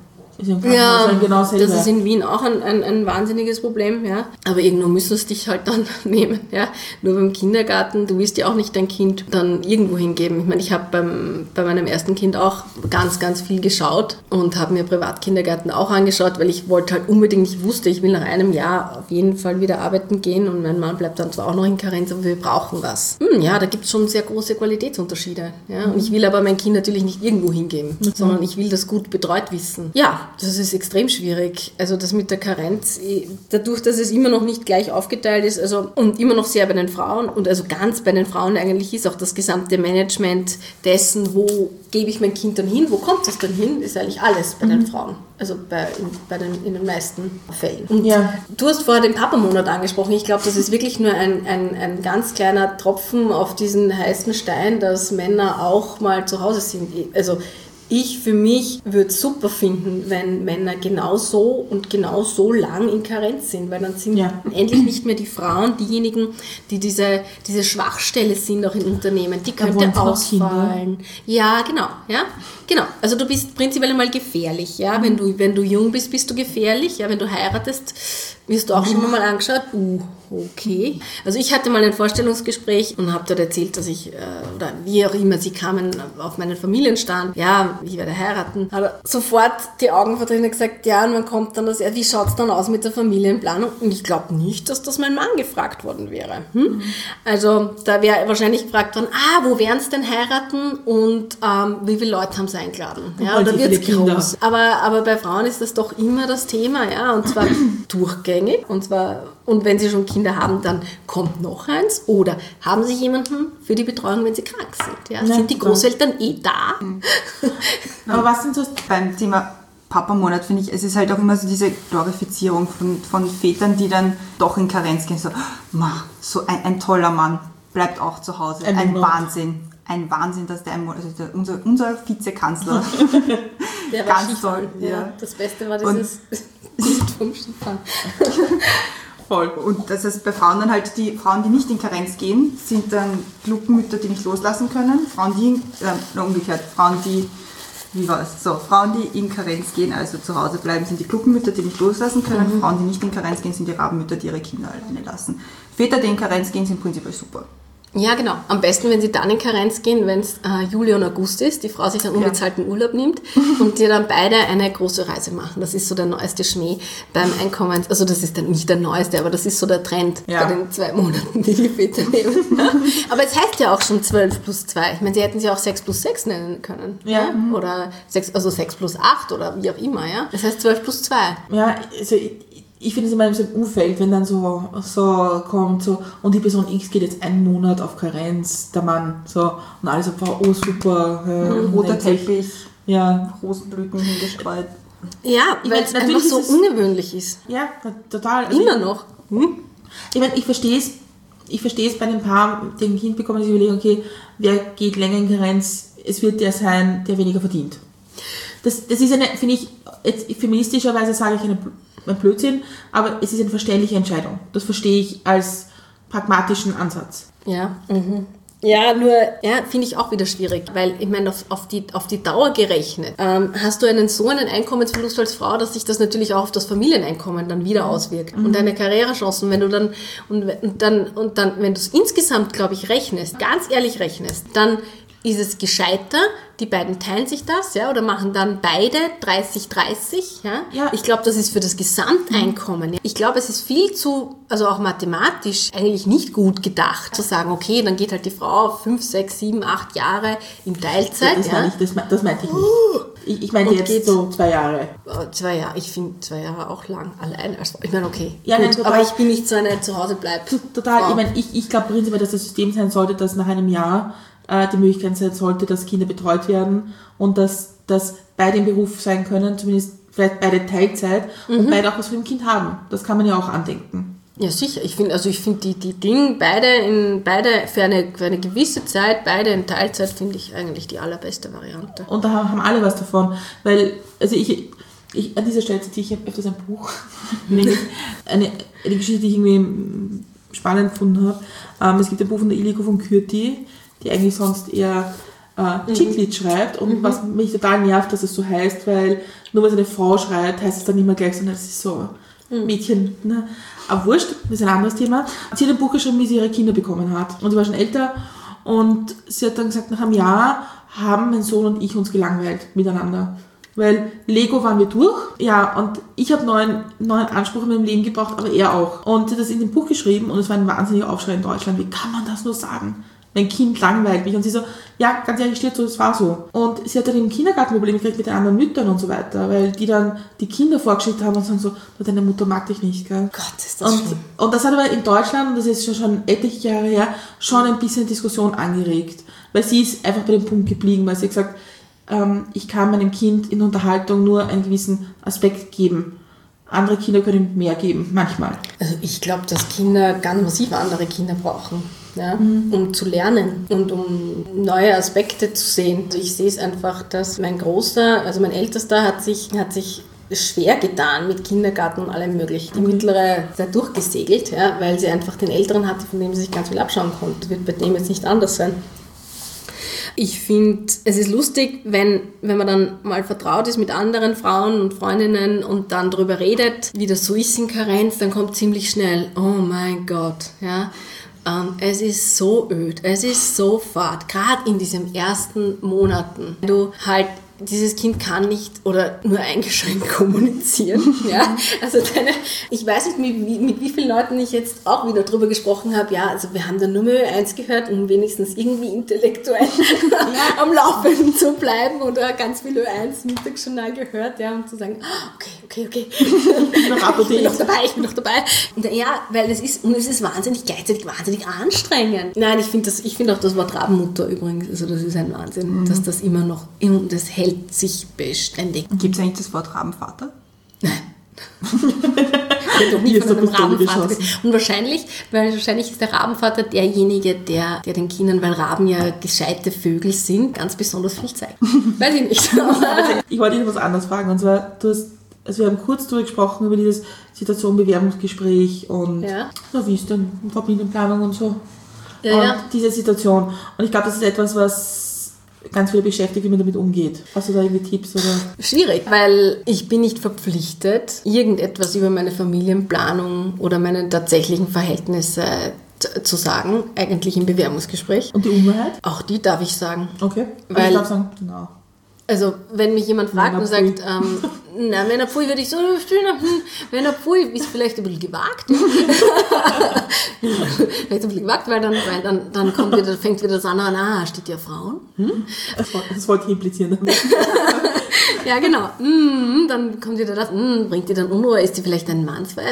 Ja, genau, das ist in Wien auch ein wahnsinniges Problem, ja. Aber irgendwo müssen es dich halt dann nehmen, ja. Nur beim Kindergarten, du willst ja auch nicht dein Kind dann irgendwo hingeben. Ich meine, ich habe bei meinem ersten Kind auch ganz, ganz viel geschaut und habe mir Privatkindergärten auch angeschaut, weil ich wollte halt unbedingt, ich wusste, ich will nach einem Jahr auf jeden Fall wieder arbeiten gehen und mein Mann bleibt dann zwar auch noch in Karenz, aber wir brauchen was. Ja, da gibt es schon sehr große Qualitätsunterschiede, ja. Und ich will aber mein Kind natürlich nicht irgendwo hingeben, sondern ich will das gut betreut wissen. Ja, das ist extrem schwierig. Also das mit der Karenz, dadurch, dass es immer noch nicht gleich aufgeteilt ist, also und immer noch sehr bei den Frauen und also ganz bei den Frauen eigentlich ist auch das gesamte Management dessen, wo gebe ich mein Kind dann hin, wo kommt es dann hin, ist eigentlich alles bei den Frauen. Also in den meisten Fällen. Und du hast vorher den Papamonat angesprochen. Ich glaube, das ist wirklich nur ein ganz kleiner Tropfen auf diesen heißen Stein, dass Männer auch mal zu Hause sind. Also ich für mich würde es super finden, wenn Männer genauso und genau so lang in Karenz sind, weil dann sind endlich nicht mehr die Frauen diejenigen, die diese Schwachstelle sind auch in Unternehmen. Die könnte ausfallen. Ja, genau. Also du bist prinzipiell einmal gefährlich. Ja? Wenn du jung bist, bist du gefährlich. Ja? Wenn du heiratest, wirst du auch schon mal angeschaut. Okay. Also ich hatte mal ein Vorstellungsgespräch und habe dort erzählt, dass ich, oder wie auch immer, sie kamen auf meinen Familienstand, ja, ich werde heiraten. Aber sofort die Augen verdreht und gesagt, ja, und man kommt dann, wie schaut es dann aus mit der Familienplanung? Und ich glaube nicht, dass das mein Mann gefragt worden wäre. Also da wäre wahrscheinlich gefragt worden, wo werden sie denn heiraten und wie viele Leute haben sie eingeladen? Ja, oder wird es groß? Aber bei Frauen ist das doch immer das Thema, ja, und zwar durchgehend durchgängig. Und wenn Sie schon Kinder haben, dann kommt noch eins. Oder haben Sie jemanden für die Betreuung, wenn Sie krank sind? Ja? Sind die Großeltern da? Aber was sind so... Beim Thema Papa-Monat finde ich, es ist halt auch immer so diese Glorifizierung von Vätern, die dann doch in Karenz gehen. So ein toller Mann bleibt auch zu Hause. Ein Wahnsinn. Ein Wahnsinn, dass der unser Vizekanzler der war ganz toll. Ja. Das Beste war dieses vom Skifahren. Voll. Und das heißt, bei Frauen dann halt, die Frauen, die nicht in Karenz gehen, sind dann Glockenmütter, die nicht loslassen können. Frauen, die in Karenz gehen, also zu Hause bleiben, sind die Glockenmütter, die nicht loslassen können. Frauen, die nicht in Karenz gehen, sind die Rabenmütter, die ihre Kinder alleine lassen. Väter, die in Karenz gehen, sind prinzipiell super. Ja, genau. Am besten, wenn Sie dann in Karenz gehen, wenn es Juli und August ist, die Frau sich dann unbezahlten Urlaub nimmt und die dann beide eine große Reise machen. Das ist so der neueste Schmäh beim Einkommen. Also das ist dann nicht der neueste, aber das ist so der Trend bei den 2 Monaten, die Väter nehmen. Aber es heißt ja auch schon 12 plus 2. Ich meine, Sie hätten sie auch 6 plus 6 nennen können. Ja. Oder 6 plus 8 oder wie auch immer. Ja. Das heißt 12 plus 2. Ja, also ich finde es immer in so einem Umfeld, wenn dann so kommt, und die Person X geht jetzt einen Monat auf Karenz, der Mann, und alle so, oh super, roter Teppich, ja, Rosenblüten hingestreut. Ja, weil es einfach so ungewöhnlich ist. Ja, total. Also immer noch. Ich meine, ich verstehe es bei den Paaren, die ein Kind bekommen, die sich überlegen, okay, wer geht länger in Karenz, es wird der sein, der weniger verdient. Das ist eine, finde ich, jetzt feministischerweise sage ich ein Blödsinn, aber es ist eine verständliche Entscheidung. Das verstehe ich als pragmatischen Ansatz. Ja, Ja, nur, finde ich auch wieder schwierig, weil ich meine, auf die Dauer gerechnet, hast du so einen Einkommensverlust als Frau, dass sich das natürlich auch auf das Familieneinkommen dann wieder auswirkt und deine Karrierechancen, wenn du dann, wenn du es insgesamt, glaube ich, ganz ehrlich rechnest, dann ist es gescheiter, die beiden teilen sich das, ja, oder machen dann beide 30-30, ja. Ich glaube, das ist für das Gesamteinkommen. Ich glaube, es ist also auch mathematisch eigentlich nicht gut gedacht, zu sagen, okay, dann geht halt die Frau 5, 6, 7, 8 Jahre in Teilzeit. Das meinte ich nicht. Ich meine jetzt so 2 Jahre. 2 Jahre, ich finde 2 Jahre auch lang allein. Ich meine, okay, ja, gut, nein, total, aber ich bin nicht so eine zu Hause bleibt. Total, Frau. Ich meine, ich glaube prinzipiell, dass das System sein sollte, dass nach einem Jahr die Möglichkeit sein sollte, dass Kinder betreut werden und dass beide im Beruf sein können, zumindest vielleicht beide Teilzeit und beide auch was von dem Kind haben. Das kann man ja auch andenken. Ja, sicher. Ich finde die Dinge, beide für eine gewisse Zeit, beide in Teilzeit, finde ich eigentlich die allerbeste Variante. Und da haben alle was davon, weil, also ich an dieser Stelle zitiere ich öfters ein Buch, eine Geschichte, die ich irgendwie spannend gefunden habe. Es gibt ein Buch von der Iliko von Kürti, die eigentlich sonst eher Chicklit schreibt und was mich total nervt, dass es so heißt, weil nur weil es eine Frau schreibt, heißt es dann nicht mehr gleich, sondern es ist so Mädchen. Ne? Aber wurscht, das ist ein anderes Thema. Sie hat ein Buch geschrieben, wie sie ihre Kinder bekommen hat und sie war schon älter und sie hat dann gesagt, nach einem Jahr haben mein Sohn und ich uns gelangweilt miteinander. Weil Lego waren wir durch, ja, und ich habe neuen Anspruch in meinem Leben gebraucht, aber er auch. Und sie hat das in dem Buch geschrieben und es war ein wahnsinniger Aufschrei in Deutschland. Wie kann man das nur sagen? Mein Kind langweilt mich. Und sie so, ja, ganz ehrlich, steht so, das war so. Und sie hat dann im Kindergarten Probleme gekriegt mit den anderen Müttern und so weiter, weil die dann die Kinder vorgeschickt haben und sagen so, deine Mutter mag dich nicht, gell? Gott, ist das schlimm. Und das hat aber in Deutschland, und das ist schon etliche Jahre her, schon ein bisschen Diskussion angeregt. Weil sie ist einfach bei dem Punkt geblieben, weil sie hat gesagt, ich kann meinem Kind in Unterhaltung nur einen gewissen Aspekt geben. Andere Kinder können mehr geben, manchmal. Also ich glaube, dass Kinder ganz massiv andere Kinder brauchen, ja, um zu lernen und um neue Aspekte zu sehen. Also ich sehe es einfach, dass mein Ältester hat sich schwer getan mit Kindergarten und allem möglichen. Die mittlere ist da durchgesegelt, ja, weil sie einfach den Älteren hatte, von dem sie sich ganz viel abschauen konnte. Das wird bei dem jetzt nicht anders sein. Ich finde, es ist lustig, wenn man dann mal vertraut ist mit anderen Frauen und Freundinnen und dann darüber redet, wie das so ist in Karenz, dann kommt ziemlich schnell, oh mein Gott, ja. Es ist so öd, es ist so fad, gerade in diesen ersten Monaten. Du halt dieses Kind kann nicht oder nur eingeschränkt kommunizieren. Ja? Also ich weiß nicht, mit wie vielen Leuten ich jetzt auch wieder drüber gesprochen habe. Ja, also wir haben dann nur Ö1 gehört, um wenigstens irgendwie intellektuell am Laufenden zu bleiben oder ganz viel Ö1 Mittagsjournal gehört, ja, um zu sagen, okay. Ich bin noch dabei. Und ja, weil es ist gleichzeitig wahnsinnig anstrengend. Nein, ich finde auch das Wort Rabenmutter übrigens, also das ist ein Wahnsinn, dass das immer noch, das hält sich beständig. Gibt es eigentlich das Wort Rabenvater? Nein. Ich habe doch nie von einem Rabenvater. Und wahrscheinlich ist der Rabenvater derjenige, der den Kindern, weil Raben ja gescheite Vögel sind, ganz besonders viel zeigt. Weiß ich nicht. Ich wollte dich was anderes fragen, und zwar, wir haben kurz darüber gesprochen, über diese Situation, Bewerbungsgespräch und wie ist denn Familienplanung und so. Und diese Situation. Und ich glaube, das ist etwas, was ganz viele beschäftigt, wie man damit umgeht. Hast du da irgendwie Tipps? Oder? Schwierig, weil ich bin nicht verpflichtet, irgendetwas über meine Familienplanung oder meine tatsächlichen Verhältnisse zu sagen, eigentlich im Bewerbungsgespräch. Und die Unwahrheit? Auch die darf ich sagen. Okay. Weil, ich darf sagen, genau. Also, wenn mich jemand fragt und sagt, wenn er Pfui, würde ich so stehen, wenn er Pfui ist vielleicht ein bisschen gewagt. Vielleicht ein bisschen gewagt, weil dann fängt wieder das an, steht ja Frauen. Das wollte ich implizieren. Ja, genau. Dann kommt wieder das, bringt die dann Unruhe, ist die vielleicht ein Mannsweib?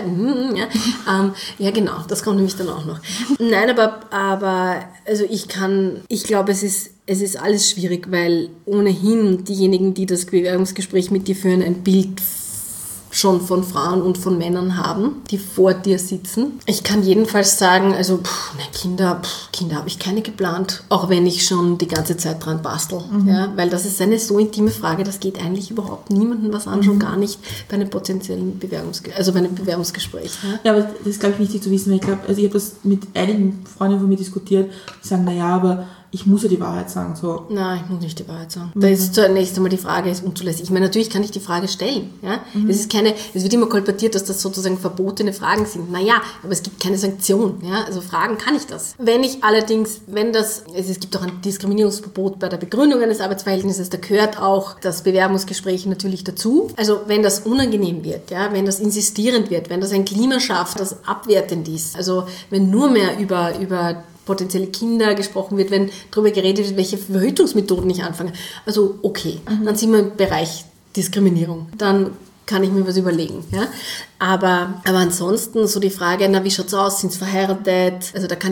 Ja, genau, das kommt nämlich dann auch noch. Nein, aber also ich glaube, es ist alles schwierig, weil ohnehin diejenigen, die das Bewerbungsgespräch mit dir führen, ein Bild schon von Frauen und von Männern haben, die vor dir sitzen. Ich kann jedenfalls sagen, also Kinder habe ich keine geplant, auch wenn ich schon die ganze Zeit dran bastel. Ja, weil das ist eine so intime Frage, das geht eigentlich überhaupt niemandem was an, schon gar nicht bei einem potenziellen Bewerbungsgespräch. Ja, aber das ist, glaube ich, wichtig zu wissen, weil ich glaube, also ich habe das mit einigen Freunden von mir diskutiert, die sagen, aber ich muss ja die Wahrheit sagen. So. Nein, ich muss nicht die Wahrheit sagen. Da ist zunächst einmal die Frage, ist unzulässig. Ich meine, natürlich kann ich die Frage stellen. Ja? Es wird immer kolportiert, dass das sozusagen verbotene Fragen sind. Naja, aber es gibt keine Sanktion. Ja? Also fragen kann ich das. Wenn ich allerdings, es gibt auch ein Diskriminierungsverbot bei der Begründung eines Arbeitsverhältnisses, da gehört auch das Bewerbungsgespräch natürlich dazu. Also wenn das unangenehm wird, ja? Wenn das insistierend wird, wenn das ein Klima schafft, das abwertend ist, also wenn nur mehr über potenzielle Kinder gesprochen wird, wenn darüber geredet wird, welche Verhütungsmethoden ich anfange. Also okay, dann sind wir im Bereich Diskriminierung. Dann kann ich mir was überlegen. Ja? Aber ansonsten so die Frage, wie schaut es aus, sind sie verheiratet? Also da kann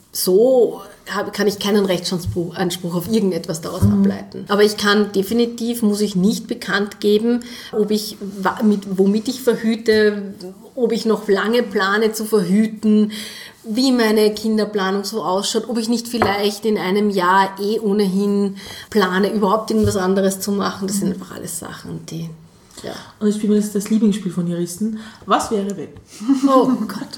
ich keinen Rechtsanspruch auf irgendetwas daraus ableiten. Aber muss ich nicht bekannt geben, womit ich verhüte, ob ich noch lange plane zu verhüten, wie meine Kinderplanung so ausschaut, ob ich nicht vielleicht in einem Jahr ohnehin plane, überhaupt irgendwas anderes zu machen. Das sind einfach alles Sachen, die... Ja. Und ich spiele mir das Lieblingsspiel von Juristen. Was wäre wenn? Oh Gott.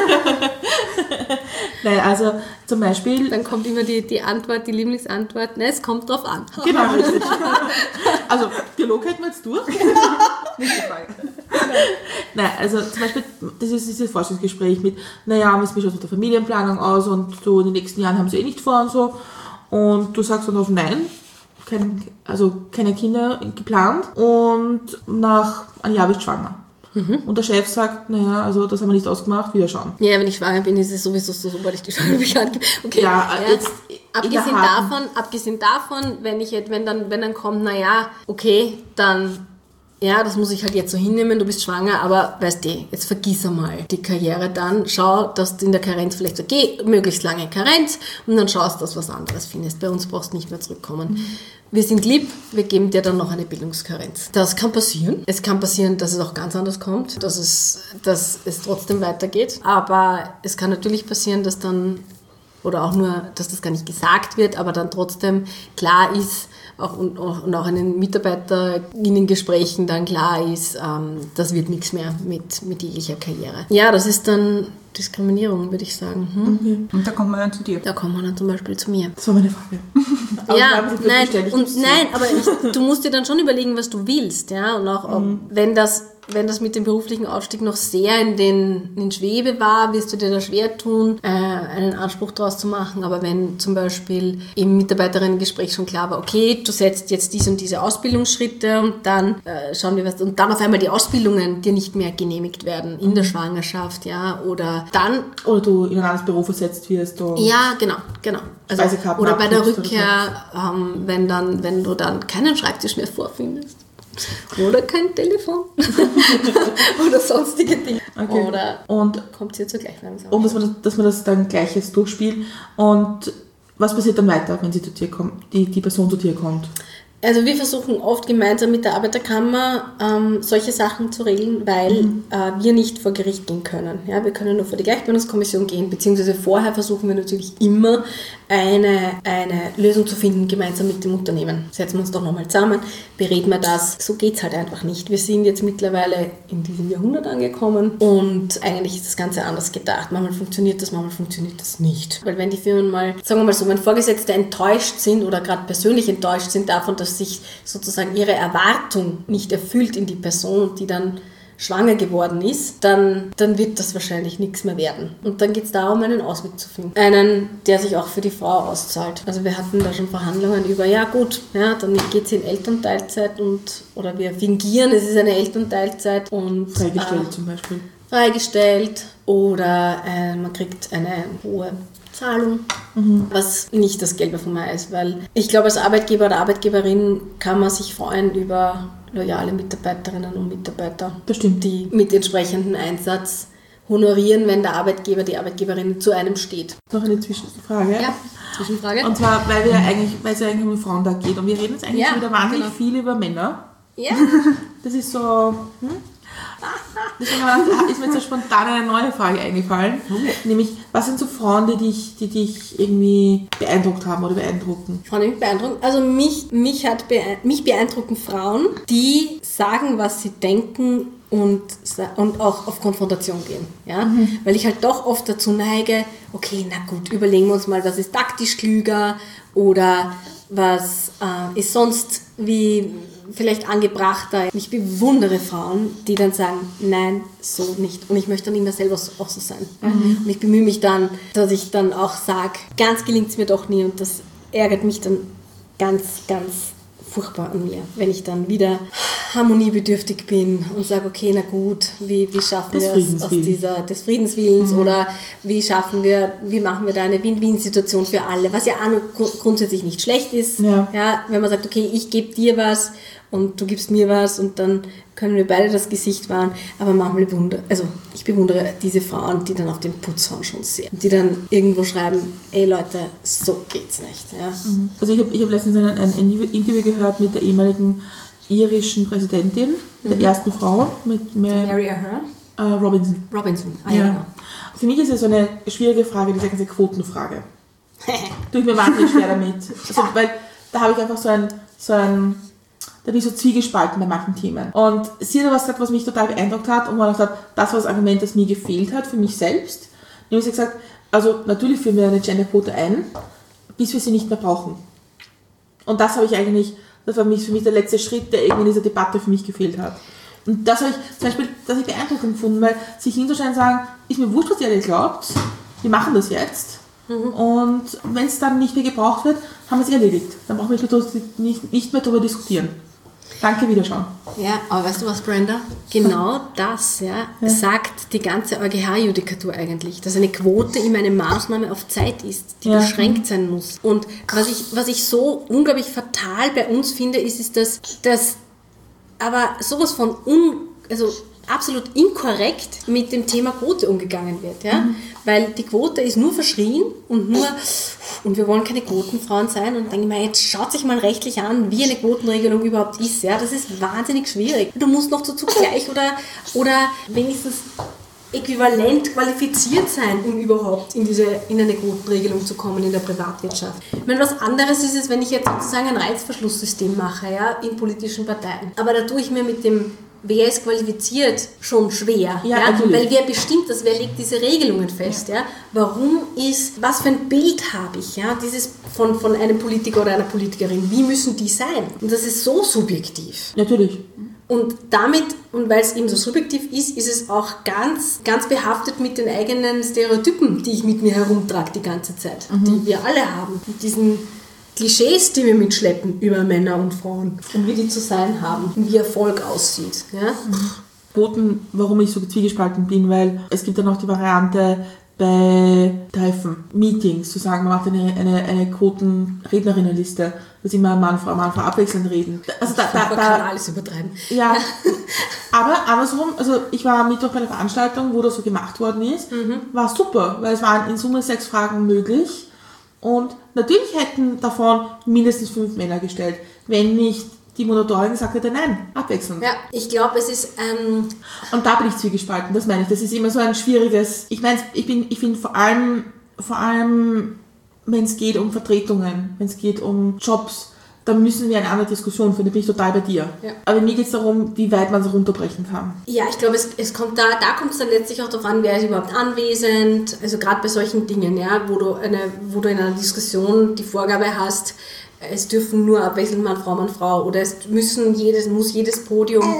Nein, also zum Beispiel... Dann kommt immer die Antwort, die Lieblingsantwort, es kommt drauf an. Genau, richtig. Also Dialog hätten wir jetzt durch. Nicht die Frage. Nein, also zum Beispiel, das ist dieses Forschungsgespräch mit, wie sieht es mit der Familienplanung aus und so in den nächsten Jahren haben sie nicht vor und so. Und du sagst dann auf Nein. Keine Kinder geplant und nach einem Jahr bist du schwanger. Und der Chef sagt, das haben wir nicht ausgemacht, wieder schauen. Ja, wenn ich schwanger bin, ist es sowieso so, sobald ich die Schwangerschaft bekannt gebe. Okay. Jetzt abgesehen davon, wenn dann kommt, okay, dann, das muss ich halt jetzt so hinnehmen, du bist schwanger, aber weißt du, jetzt vergiss einmal die Karriere dann, schau, dass du in der Karenz vielleicht möglichst lange Karenz und dann schaust, dass du was anderes findest. Bei uns brauchst du nicht mehr zurückkommen. Wir sind lieb, wir geben dir dann noch eine Bildungskarenz. Das kann passieren. Es kann passieren, dass es auch ganz anders kommt, dass es trotzdem weitergeht. Aber es kann natürlich passieren, dass dann, oder auch nur, dass das gar nicht gesagt wird, aber dann trotzdem klar ist, und auch in den MitarbeiterInnen-Gesprächen dann klar ist, das wird nichts mehr mit jeglicher Karriere. Ja, das ist dann Diskriminierung, würde ich sagen. Okay. Und da kommt man dann zu dir? Da kommt man dann zum Beispiel zu mir. Das war meine Frage. Aber du musst dir dann schon überlegen, was du willst, ja, und auch wenn das wenn das mit dem beruflichen Aufstieg noch sehr in den Schwebe war, wirst du dir da schwer tun, einen Anspruch daraus zu machen. Aber wenn zum Beispiel im Mitarbeiterinnengespräch schon klar war, okay, du setzt jetzt diese und diese Ausbildungsschritte und dann schauen wir was, und dann auf einmal die Ausbildungen dir nicht mehr genehmigt werden in der Schwangerschaft, ja, oder dann... Oder du in ein anderes Büro versetzt wirst. Ja, genau. Also, oder bei der Rückkehr, wenn du dann keinen Schreibtisch mehr vorfindest. Oder kein Telefon. Oder sonstige Dinge. Okay. Oder und kommt hier zur Gleichwertung. Und dass man das dann gleich jetzt durchspielt. Und was passiert dann weiter, wenn sie zu dir kommt, die Person zu dir kommt? Also wir versuchen oft gemeinsam mit der Arbeiterkammer solche Sachen zu regeln, weil wir nicht vor Gericht gehen können. Ja, wir können nur vor die Gleichbehandlungskommission gehen, beziehungsweise vorher versuchen wir natürlich immer eine Lösung zu finden, gemeinsam mit dem Unternehmen. Setzen wir uns doch nochmal zusammen, bereden wir das. So geht es halt einfach nicht. Wir sind jetzt mittlerweile in diesem Jahrhundert angekommen und eigentlich ist das Ganze anders gedacht. Manchmal funktioniert das nicht. Weil wenn die Firmen mal, sagen wir mal so, wenn Vorgesetzte enttäuscht sind oder gerade persönlich enttäuscht sind davon, dass sich sozusagen ihre Erwartung nicht erfüllt in die Person, die dann schwanger geworden ist, dann wird das wahrscheinlich nichts mehr werden. Und dann geht es darum, einen Ausweg zu finden. Einen, der sich auch für die Frau auszahlt. Also wir hatten da schon Verhandlungen über, dann geht sie in Elternteilzeit oder wir fingieren, es ist eine Elternteilzeit und... Freigestellt zum Beispiel. Freigestellt oder man kriegt eine hohe Zahlung, was nicht das Gelbe vom Ei ist, weil ich glaube, als Arbeitgeber oder Arbeitgeberin kann man sich freuen über loyale Mitarbeiterinnen und Mitarbeiter, die mit entsprechendem Einsatz honorieren, wenn der Arbeitgeber, die Arbeitgeberin zu einem steht. Noch eine Zwischenfrage. Ja, Zwischenfrage. Und zwar, weil es ja eigentlich um den Frauentag geht und wir reden jetzt eigentlich wieder wahnsinnig viel über Männer. Ja. Das ist so... Deswegen ist mir jetzt so spontan eine neue Frage eingefallen. Nämlich, was sind so Frauen, die dich irgendwie beeindruckt haben oder beeindrucken? Frauen, die mich beeindrucken? Also mich beeindrucken Frauen, die sagen, was sie denken und auch auf Konfrontation gehen. Ja? Weil ich halt doch oft dazu neige, okay, na gut, überlegen wir uns mal, was ist taktisch klüger oder was ist sonst wie vielleicht angebrachter. Ich bewundere Frauen, die dann sagen, nein, so nicht. Und ich möchte dann immer selber auch so sein. Und ich bemühe mich dann, dass ich dann auch sage, ganz gelingt es mir doch nie. Und das ärgert mich dann ganz, ganz furchtbar an mir, wenn ich dann wieder harmoniebedürftig bin und sage, okay, na gut, wie schaffen wir es aus des Friedenswillens oder wie machen wir da eine Win-Win-Situation für alle, was ja grundsätzlich nicht schlecht ist, ja, wenn man sagt, okay, ich gebe dir was und du gibst mir was und dann können wir beide das Gesicht wahren, aber manchmal ich bewundere diese Frauen, die dann auf den Putz hauen schon sehr, die dann irgendwo schreiben, ey Leute, so geht's nicht. Ja. Also ich hab letztens ein Interview gehört mit der ehemaligen irischen Präsidentin, der ersten Frau, mit Mary Ahern? Robinson. Ja. Genau. Für mich ist es so eine schwierige Frage, diese ganze Quotenfrage. Tue ich mir wahnsinnig schwer damit. Also, weil da habe ich einfach da bin ich so zwiegespalten bei manchen Themen. Und sie hat was gesagt, was mich total beeindruckt hat und wo ich gesagt habe, das war das Argument, das mir gefehlt hat für mich selbst. Nämlich sie hat gesagt, also natürlich führen wir eine Genderquote ein, bis wir sie nicht mehr brauchen. Und das war für mich der letzte Schritt, der irgendwie in dieser Debatte für mich gefehlt hat. Und das habe ich zum Beispiel beeindruckend gefunden, weil sich hinzustellen und sagen, ist mir wurscht, was ihr alle glaubt, wir machen das jetzt. Und wenn es dann nicht mehr gebraucht wird, haben wir es erledigt. Dann brauchen wir nicht mehr darüber diskutieren. Danke, Wiederschauen. Ja, aber weißt du was, Brenda? Genau das sagt die ganze EuGH-Judikatur eigentlich, dass eine Quote immer eine Maßnahme auf Zeit ist, die beschränkt sein muss. Und was ich so unglaublich fatal bei uns finde, ist, dass aber sowas von absolut inkorrekt mit dem Thema Quote umgegangen wird. Ja? Weil die Quote ist nur verschrien und wir wollen keine Quotenfrauen sein und denke mir, jetzt schaut sich mal rechtlich an, wie eine Quotenregelung überhaupt ist. Ja? Das ist wahnsinnig schwierig. Du musst noch dazu gleich oder wenigstens äquivalent qualifiziert sein, um überhaupt in eine Quotenregelung zu kommen in der Privatwirtschaft. Ich meine, was anderes ist es, wenn ich jetzt sozusagen ein Reißverschlusssystem mache, ja, in politischen Parteien. Aber da tue ich mir mit dem wer ist qualifiziert, schon schwer. Weil wer bestimmt das, wer legt diese Regelungen fest? Ja? Was für ein Bild habe ich? Ja? Dieses von einem Politiker oder einer Politikerin, wie müssen die sein? Und das ist so subjektiv. Natürlich. Und damit Und weil es eben so subjektiv ist, ist es auch ganz, ganz behaftet mit den eigenen Stereotypen, die ich mit mir herumtrage die ganze Zeit, die wir alle haben. Mit diesen Klischees, die wir mitschleppen über Männer und Frauen und wie die zu sein haben und wie Erfolg aussieht. Ja? Quoten, warum ich so zwiegespalten bin, weil es gibt dann auch die Variante bei Treffen, Meetings, zu sagen, man macht eine Quoten-Rednerinnenliste, dass immer Mann, Frau abwechselnd reden. Also man kann alles übertreiben. Ja, aber andersrum, also ich war am Mittwoch bei einer Veranstaltung, wo das so gemacht worden ist, war super, weil es waren in Summe 6 Fragen möglich und natürlich hätten davon mindestens 5 Männer gestellt, wenn nicht die Moderatorin gesagt hätte, nein, abwechselnd. Ja, ich glaube, es ist... Und da bin ich zwiegespalten, das meine ich. Das ist immer so ein schwieriges... Ich meine, ich finde vor allem, wenn es geht um Vertretungen, wenn es geht um Jobs, da müssen wir eine andere Diskussion führen, da bin ich total bei dir. Ja. Aber mir geht es darum, wie weit man es runterbrechen kann. Ja, ich glaube, es kommt da kommt es dann letztlich auch darauf an, wer ist überhaupt anwesend. Also gerade bei solchen Dingen, ja, wo du in einer Diskussion die Vorgabe hast, es dürfen nur abwechselnd Mann, Frau, oder es muss jedes Podium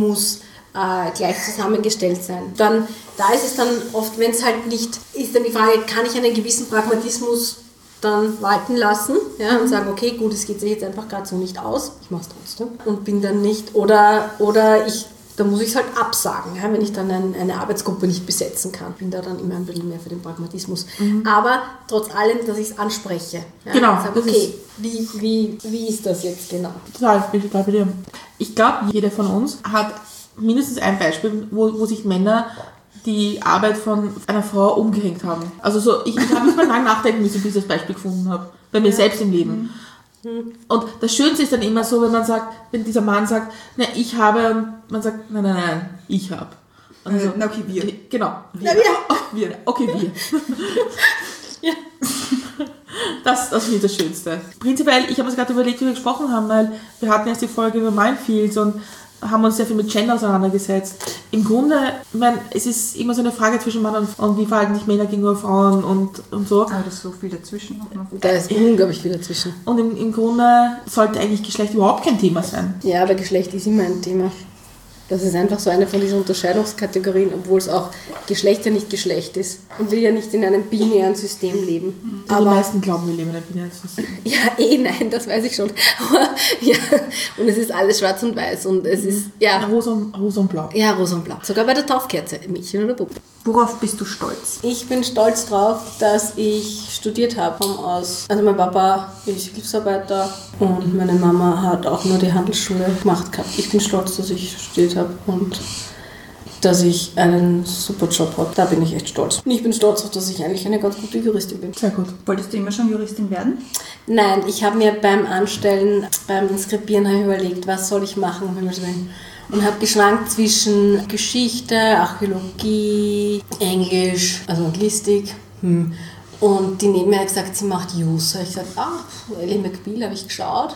gleich zusammengestellt sein. Dann, da ist es dann oft, wenn es halt nicht, ist dann die Frage, kann ich einen gewissen Pragmatismus dann walten lassen, ja, und sagen, okay, gut, es geht sich jetzt einfach gerade so nicht aus, ich mache es trotzdem und bin dann nicht, da muss ich es halt absagen, ja, wenn ich dann eine Arbeitsgruppe nicht besetzen kann. Bin da dann immer ein bisschen mehr für den Pragmatismus. Aber trotz allem, dass ich es anspreche. Ja, genau. Sage, okay, wie ist das jetzt genau? Total, ich bin total bei dir. Ich glaube, jeder von uns hat mindestens ein Beispiel, wo sich Männer die Arbeit von einer Frau umgehängt haben. Also so, ich habe nicht mal lange nachdenken müssen, bis ich das Beispiel gefunden habe. Bei mir selbst im Leben. Und das Schönste ist dann immer so, wenn dieser Mann sagt, ne, ich habe, und man sagt, nein, ich habe. Also, Okay, wir. Genau. Wir. Okay, wir. Ja. Das finde ich das Schönste. Prinzipiell, ich habe uns gerade überlegt, wie wir gesprochen haben, weil wir hatten erst die Folge über Minefields und haben uns sehr viel mit Gender auseinandergesetzt. Im Grunde, ich meine, es ist immer so eine Frage zwischen Mann und Frau, und wie verhalten sich Männer gegenüber Frauen und so. Aber das ist so viel dazwischen auch noch. Da ist unglaublich viel dazwischen. Und im Grunde sollte eigentlich Geschlecht überhaupt kein Thema sein. Ja, aber Geschlecht ist immer ein Thema. Das ist einfach so eine von diesen Unterscheidungskategorien, obwohl es auch Geschlecht ja nicht Geschlecht ist. Und wir ja nicht in einem binären System leben. Die meisten glauben, wir leben in einem binären System. Ja, nein, das weiß ich schon. Aber, ja, und es ist alles schwarz und weiß und es ist, ja... Rosa und blau. Ja, rosa und blau. Sogar bei der Taufkerze, Mädchen oder Bub. Worauf bist du stolz? Ich bin stolz drauf, dass ich studiert habe Also mein Papa ist Hilfsarbeiter und meine Mama hat auch nur die Handelsschule gemacht gehabt. Ich bin stolz, dass ich studiert habe und dass ich einen super Job habe. Da bin ich echt stolz. Und ich bin stolz auch, dass ich eigentlich eine ganz gute Juristin bin. Sehr gut. Wolltest du immer schon Juristin werden? Nein, ich habe mir beim Inskribieren überlegt, was soll ich machen, um Himmels Willen. Und habe geschwankt zwischen Geschichte, Archäologie, Englisch, also Anglistik. Und die neben mir hat gesagt, sie macht Jus. Ich habe gesagt, Ellie McBeal, habe ich geschaut.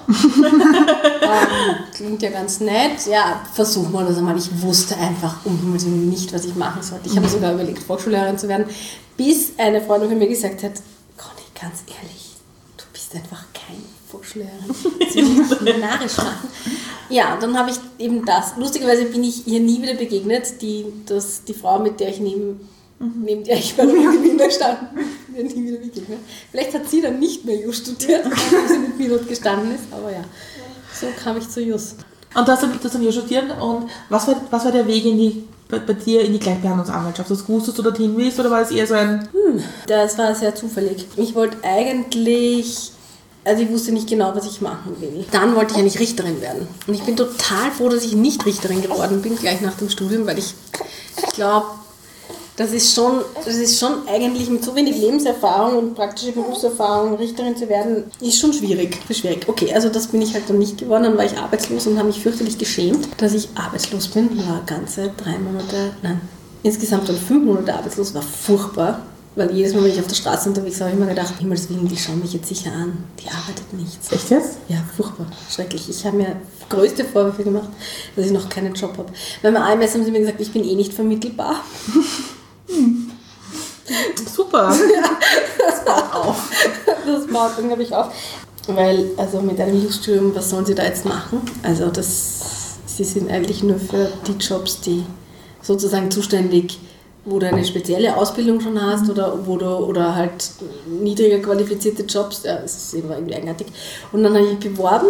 Klingt ja ganz nett. Ja, versuchen wir das einmal. Ich wusste einfach nicht, was ich machen sollte. Ich habe sogar überlegt, Volksschullehrerin zu werden, bis eine Freundin von mir gesagt hat, Conny, ganz ehrlich, du bist einfach keine Volksschullehrerin. Sie will mich narrisch machen. Ja, dann habe ich eben das. Lustigerweise bin ich ihr nie wieder begegnet, die Frau, mit der ich neben der ich bei der Gewinn gestanden bin, nie wieder begegnet. Vielleicht hat sie dann nicht mehr Jus studiert, weil sie mit mir dort gestanden ist, aber ja, so kam ich zu Jus. Und du hast dann Jus studiert und was war der Weg bei dir in die Gleichbehandlungsanwaltschaft? Hast du gewusst, dass du dorthin willst oder war es eher so ein... Das war sehr zufällig. Ich wollte eigentlich... Also ich wusste nicht genau, was ich machen will. Dann wollte ich eigentlich Richterin werden. Und ich bin total froh, dass ich nicht Richterin geworden bin, gleich nach dem Studium, weil ich glaube, das ist schon eigentlich mit so wenig Lebenserfahrung und praktischer Berufserfahrung Richterin zu werden, ist schon schwierig. Okay, also das bin ich halt dann nicht geworden. Dann war ich arbeitslos und habe mich fürchterlich geschämt, dass ich arbeitslos bin. War ganze 3 Monate, nein, insgesamt dann 5 Monate arbeitslos, war furchtbar. Weil jedes Mal, wenn ich auf der Straße unterwegs war, habe ich immer gedacht, Himmels Willen, die schauen mich jetzt sicher an. Die arbeitet nichts. Echt jetzt? Ja, furchtbar, schrecklich. Ich habe mir größte Vorwürfe gemacht, dass ich noch keinen Job habe. Beim AMS haben sie mir gesagt, ich bin nicht vermittelbar. Super. Das baut auf. Das baut irgendwie auf. Weil, also mit einem Jus-Studium, was sollen sie da jetzt machen? Also das Sie sind eigentlich nur für die Jobs, die sozusagen zuständig, wo du eine spezielle Ausbildung schon hast oder halt niedriger qualifizierte Jobs, ja, das ist irgendwie eigenartig. Und dann habe ich beworben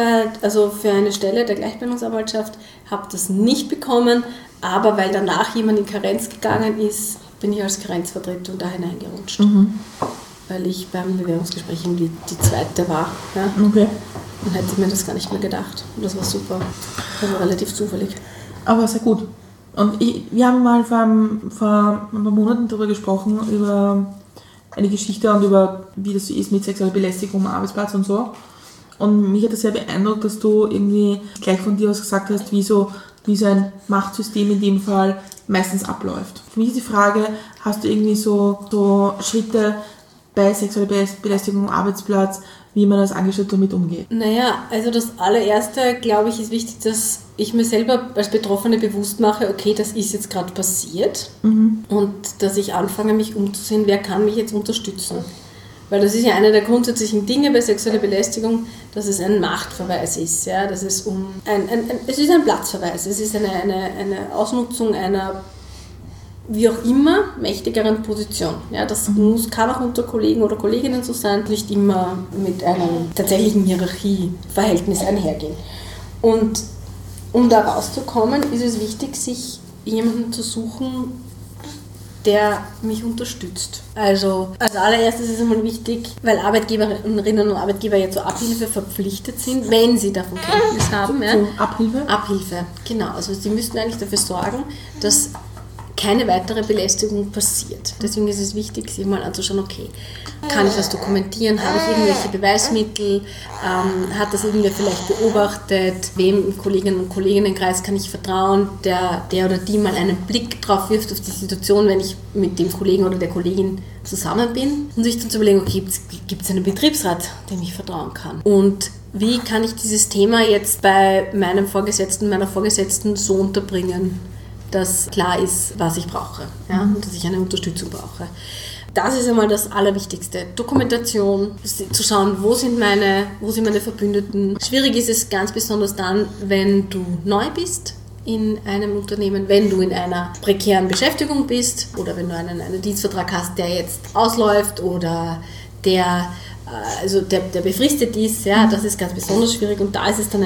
für eine Stelle der Gleichbehandlungsanwaltschaft, habe das nicht bekommen, aber weil danach jemand in Karenz gegangen ist, bin ich als Karenzvertretung da hineingerutscht. Weil ich beim Bewerbungsgespräch irgendwie die zweite war. Ja. Okay. Dann hätte ich mir das gar nicht mehr gedacht. Und das war super. Das war relativ zufällig. Aber sehr gut. Und wir haben mal vor ein paar Monaten darüber gesprochen, über eine Geschichte und über, wie das so ist mit sexueller Belästigung am Arbeitsplatz und so. Und mich hat das sehr beeindruckt, dass du irgendwie gleich von dir aus gesagt hast, wie so ein Machtsystem in dem Fall meistens abläuft. Für mich ist die Frage, hast du irgendwie so Schritte bei sexueller Belästigung am Arbeitsplatz, wie man als Angestellter damit umgeht? Naja, also das allererste, glaube ich, ist wichtig, dass ich mir selber als Betroffene bewusst mache, okay, das ist jetzt gerade passiert und dass ich anfange, mich umzusehen, wer kann mich jetzt unterstützen. Weil das ist ja eine der grundsätzlichen Dinge bei sexueller Belästigung, dass es ein Machtverweis ist. Ja? Dass es es ist ein Platzverweis, es ist eine Ausnutzung einer wie auch immer mächtigeren Position. Ja, das kann auch unter Kollegen oder Kolleginnen so sein, nicht immer mit einem tatsächlichen Hierarchieverhältnis einhergehen. Und um da rauszukommen, ist es wichtig, sich jemanden zu suchen, der mich unterstützt. Also als allererstes ist es einmal wichtig, weil Arbeitgeberinnen und Arbeitgeber ja zur Abhilfe verpflichtet sind, wenn sie davon Kenntnis haben. Ja. Abhilfe? Abhilfe, genau. Also sie müssten eigentlich dafür sorgen, dass keine weitere Belästigung passiert. Deswegen ist es wichtig, sich mal anzuschauen, okay, kann ich was dokumentieren, habe ich irgendwelche Beweismittel, hat das irgendwer vielleicht beobachtet, wem im Kolleginnen- und Kolleginnenkreis kann ich vertrauen, der oder die mal einen Blick drauf wirft auf die Situation, wenn ich mit dem Kollegen oder der Kollegin zusammen bin und sich dann zu überlegen, okay, gibt es einen Betriebsrat, dem ich vertrauen kann? Und wie kann ich dieses Thema jetzt bei meinem Vorgesetzten, meiner Vorgesetzten so unterbringen, dass klar ist, was ich brauche, ja, und dass ich eine Unterstützung brauche. Das ist einmal das Allerwichtigste. Dokumentation, zu schauen, wo sind meine Verbündeten. Schwierig ist es ganz besonders dann, wenn du neu bist in einem Unternehmen, wenn du in einer prekären Beschäftigung bist oder wenn du einen Dienstvertrag hast, der jetzt ausläuft oder der befristet ist, ja, das ist ganz besonders schwierig und da ist es dann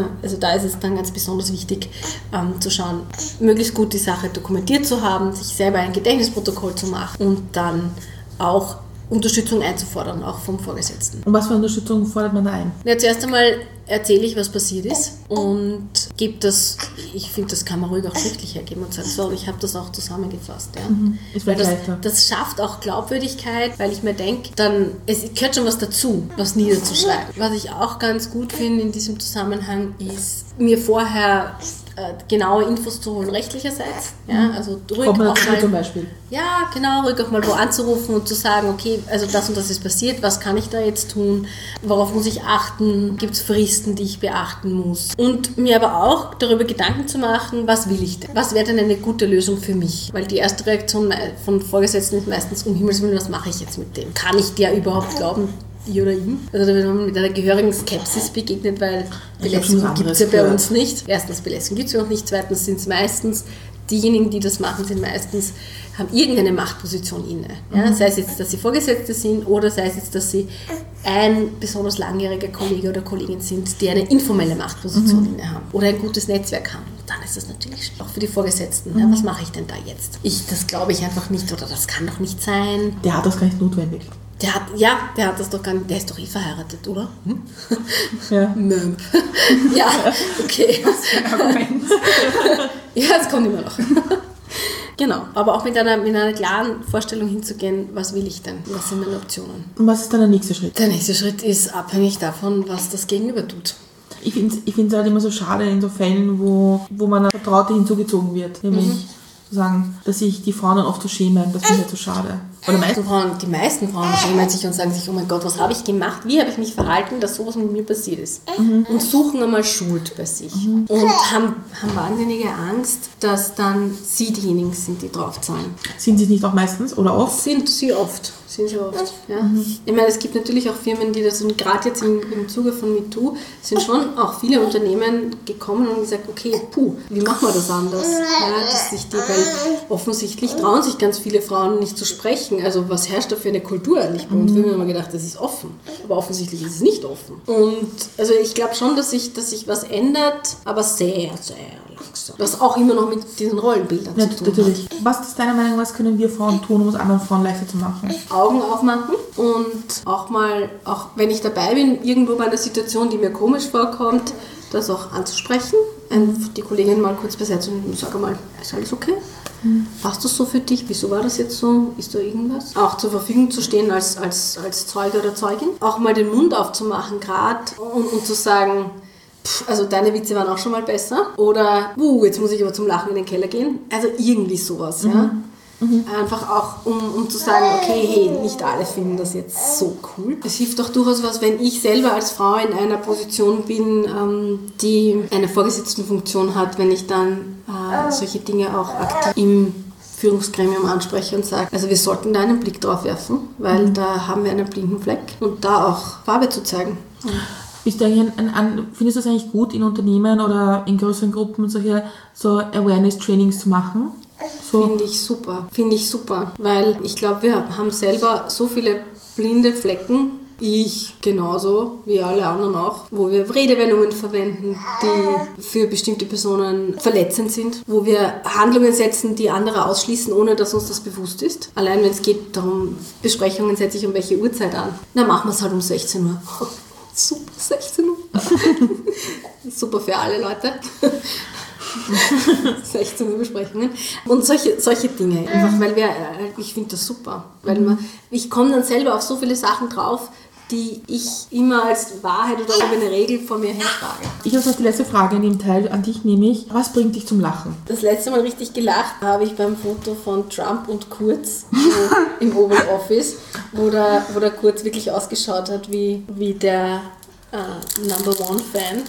ganz besonders wichtig zu schauen, möglichst gut die Sache dokumentiert zu haben, sich selber ein Gedächtnisprotokoll zu machen und dann auch Unterstützung einzufordern, auch vom Vorgesetzten. Und was für Unterstützung fordert man da ein? Ja, zuerst einmal erzähle ich, was passiert ist und gebe das, ich finde, das kann man ruhig auch schriftlich hergeben und sagen, so, ich habe das auch zusammengefasst. Ja. Ist weil das schafft auch Glaubwürdigkeit, weil ich mir denke, es gehört schon was dazu, was niederzuschreiben. Was ich auch ganz gut finde in diesem Zusammenhang ist, mir vorher genaue Infos zu holen, rechtlicherseits. Ja, also ruhig auch mal, zum Beispiel. Ja, genau, ruhig auch mal wo anzurufen und zu sagen, okay, also das und das ist passiert, was kann ich da jetzt tun, worauf muss ich achten, gibt es Fristen, die ich beachten muss. Und mir aber auch darüber Gedanken zu machen, was will ich denn? Was wäre denn eine gute Lösung für mich? Weil die erste Reaktion von Vorgesetzten ist meistens, um Himmels Willen, was mache ich jetzt mit dem? Kann ich der überhaupt glauben? Die oder ihm. Also da wird man mit einer gehörigen Skepsis begegnet, weil Belästigung gibt es ja bei uns nicht. Erstens, Belästigung gibt es ja noch nicht. Zweitens sind es meistens, diejenigen, die das machen, haben irgendeine Machtposition inne. Ja? Sei es jetzt, dass sie Vorgesetzte sind oder sei es jetzt, dass sie ein besonders langjähriger Kollege oder Kollegin sind, die eine informelle Machtposition inne haben oder ein gutes Netzwerk haben. Dann ist das natürlich auch für die Vorgesetzten. Ja, was mache ich denn da jetzt? Das glaube ich einfach nicht oder das kann doch nicht sein. Der hat das gar nicht notwendig. Der hat das doch gar nicht, der ist doch verheiratet, oder? Ja. Ja, okay. Was für ein Argument. Ja, das kommt immer noch. Genau, aber auch mit einer klaren Vorstellung hinzugehen, was will ich denn? Was sind meine Optionen? Und was ist dann der nächste Schritt? Der nächste Schritt ist abhängig davon, was das Gegenüber tut. Ich finde es halt immer so schade in so Fällen, wo man eine Vertraute hinzugezogen wird. Nämlich zu sagen, dass sich die Frauen dann oft so schämen. Das finde ich halt so schade. Oder Die meisten Frauen schämen sich und sagen sich, oh mein Gott, was habe ich gemacht? Wie habe ich mich verhalten, dass sowas mit mir passiert ist? Und suchen einmal Schuld bei sich. Und haben wahnsinnige Angst, dass dann sie diejenigen sind, die draufzahlen. Sind sie nicht auch meistens oder oft? Sind sie oft. Ja. Ich meine, es gibt natürlich auch Firmen, die das, und gerade jetzt im Zuge von MeToo, sind schon auch viele Unternehmen gekommen und gesagt, okay, wie machen wir das anders? Ja, weil offensichtlich trauen sich ganz viele Frauen nicht zu sprechen. Also was herrscht da für eine Kultur eigentlich bei uns? Wir haben immer gedacht, das ist offen. Aber offensichtlich ist es nicht offen. Und also ich glaube schon, dass sich was ändert, aber sehr, sehr langsam. Was auch immer noch mit diesen Rollenbildern zu tun natürlich. Hat. Was ist deiner Meinung nach, was können wir Frauen tun, um es anderen Frauen leichter zu machen? Augen aufmachen und auch wenn ich dabei bin, irgendwo bei einer Situation, die mir komisch vorkommt, das auch anzusprechen. Die Kollegin mal kurz beiseite und sage mal, ist alles okay? Passt das so für dich? Wieso war das jetzt so? Ist da irgendwas? Auch zur Verfügung zu stehen als Zeuge oder Zeugin. Auch mal den Mund aufzumachen gerade und zu sagen, also deine Witze waren auch schon mal besser. Oder, jetzt muss ich aber zum Lachen in den Keller gehen. Also irgendwie sowas, ja. Einfach auch, um zu sagen, okay, hey, nicht alle finden das jetzt so cool. Es hilft auch durchaus was, wenn ich selber als Frau in einer Position bin, die eine Vorgesetztenfunktion hat, wenn ich dann solche Dinge auch aktiv im Führungsgremium anspreche und sage, also wir sollten da einen Blick drauf werfen, weil da haben wir einen blinden Fleck und da auch Farbe zu zeigen. Findest du das eigentlich gut, in Unternehmen oder in größeren Gruppen so Awareness-Trainings zu machen? So. Finde ich super, weil ich glaube, wir haben selber so viele blinde Flecken, ich genauso wie alle anderen auch, wo wir Redewendungen verwenden, die für bestimmte Personen verletzend sind, wo wir Handlungen setzen, die andere ausschließen, ohne dass uns das bewusst ist. Allein wenn es geht darum, Besprechungen setze ich um welche Uhrzeit an, dann machen wir es halt um 16 Uhr. Oh, super, 16 Uhr. Super für alle Leute. 16 Uhr Besprechungen und solche Dinge, einfach weil ich finde das super, weil ich komme dann selber auf so viele Sachen drauf, die ich immer als Wahrheit oder eine Regel vor mir hertrage. Ich habe noch die letzte Frage in dem Teil an dich, nämlich, was bringt dich zum Lachen? Das letzte Mal richtig gelacht habe ich beim Foto von Trump und Kurz im Oval Office, wo der Kurz wirklich ausgeschaut hat wie der Number One Fan.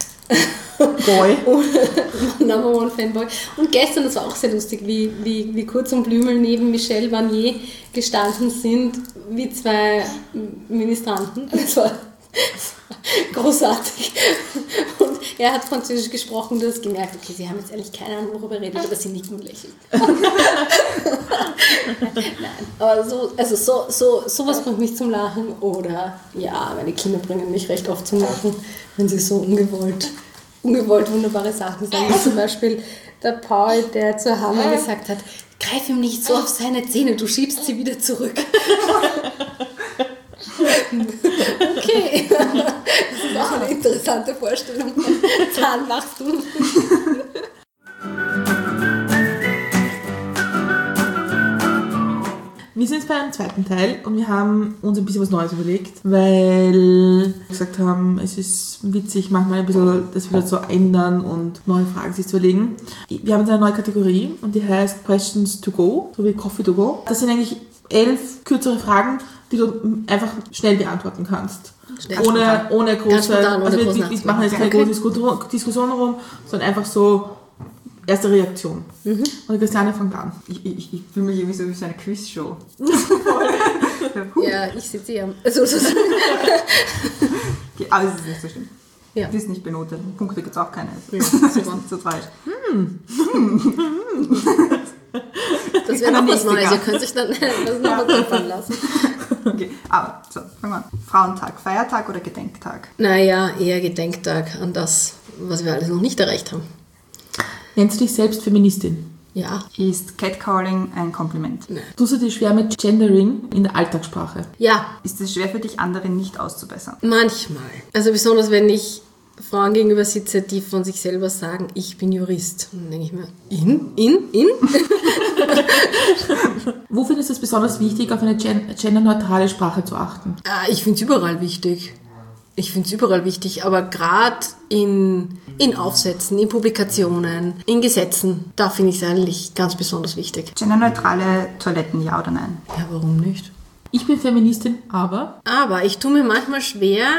Number One Fanboy. Und gestern, das war auch sehr lustig, wie Kurz und Blümel neben Michel Barnier gestanden sind, wie zwei Ministranten. Das war großartig. Und er hat Französisch gesprochen, du hast gemerkt, okay, sie haben jetzt eigentlich keine Ahnung, worüber redet, aber sie nicken und lächeln. Nein, aber sowas bringt mich zum Lachen. Oder, ja, meine Kinder bringen mich recht oft zum Lachen, wenn sie so ungewollt wunderbare Sachen sagen. Wie zum Beispiel der Paul, der zu Hannah gesagt hat, greif ihm nicht so auf seine Zähne, du schiebst sie wieder zurück. Okay, das ist auch eine interessante Vorstellung von Zahnwachstum. Wir sind jetzt beim zweiten Teil und wir haben uns ein bisschen was Neues überlegt, weil wir gesagt haben, es ist witzig, manchmal ein bisschen das wieder zu ändern und neue Fragen sich zu überlegen. Wir haben jetzt eine neue Kategorie und die heißt Questions to go, so wie Coffee to go. Das sind eigentlich 11 kürzere Fragen, die du einfach schnell beantworten kannst. Ohne große, wir machen jetzt keine große Diskussion herum, sondern einfach so erste Reaktion. Und die Christiane fängt an. Ich fühle mich irgendwie so wie so eine Quizshow. Ja, ich sitze hier. Aber es ist nicht so schlimm. Ja. Das ist nicht benotet. Punkte gibt es auch keine. Ja, das ist nicht zu zweit. Das wäre noch was Neues. Ihr könnt sich dann das noch mal einfallen lassen. Okay, aber so, fangen wir an. Frauentag, Feiertag oder Gedenktag? Naja, eher Gedenktag an das, was wir alles noch nicht erreicht haben. Nennst du dich selbst Feministin? Ja. Ist Catcalling ein Kompliment? Nein. Tust du dir schwer mit Gendering in der Alltagssprache? Ja. Ist es schwer für dich, andere nicht auszubessern? Manchmal. Also besonders, wenn ich Frauen gegenüber sitze, die von sich selber sagen, ich bin Jurist. Dann denke ich mir, in? Wo findest du es besonders wichtig, auf eine genderneutrale Sprache zu achten? Ich finde es überall wichtig. Ich finde es überall wichtig, aber gerade in Aufsätzen, in Publikationen, in Gesetzen, da finde ich es eigentlich ganz besonders wichtig. Genderneutrale Toiletten, ja oder nein? Ja, warum nicht? Ich bin Feministin, aber Ich tue mir manchmal schwer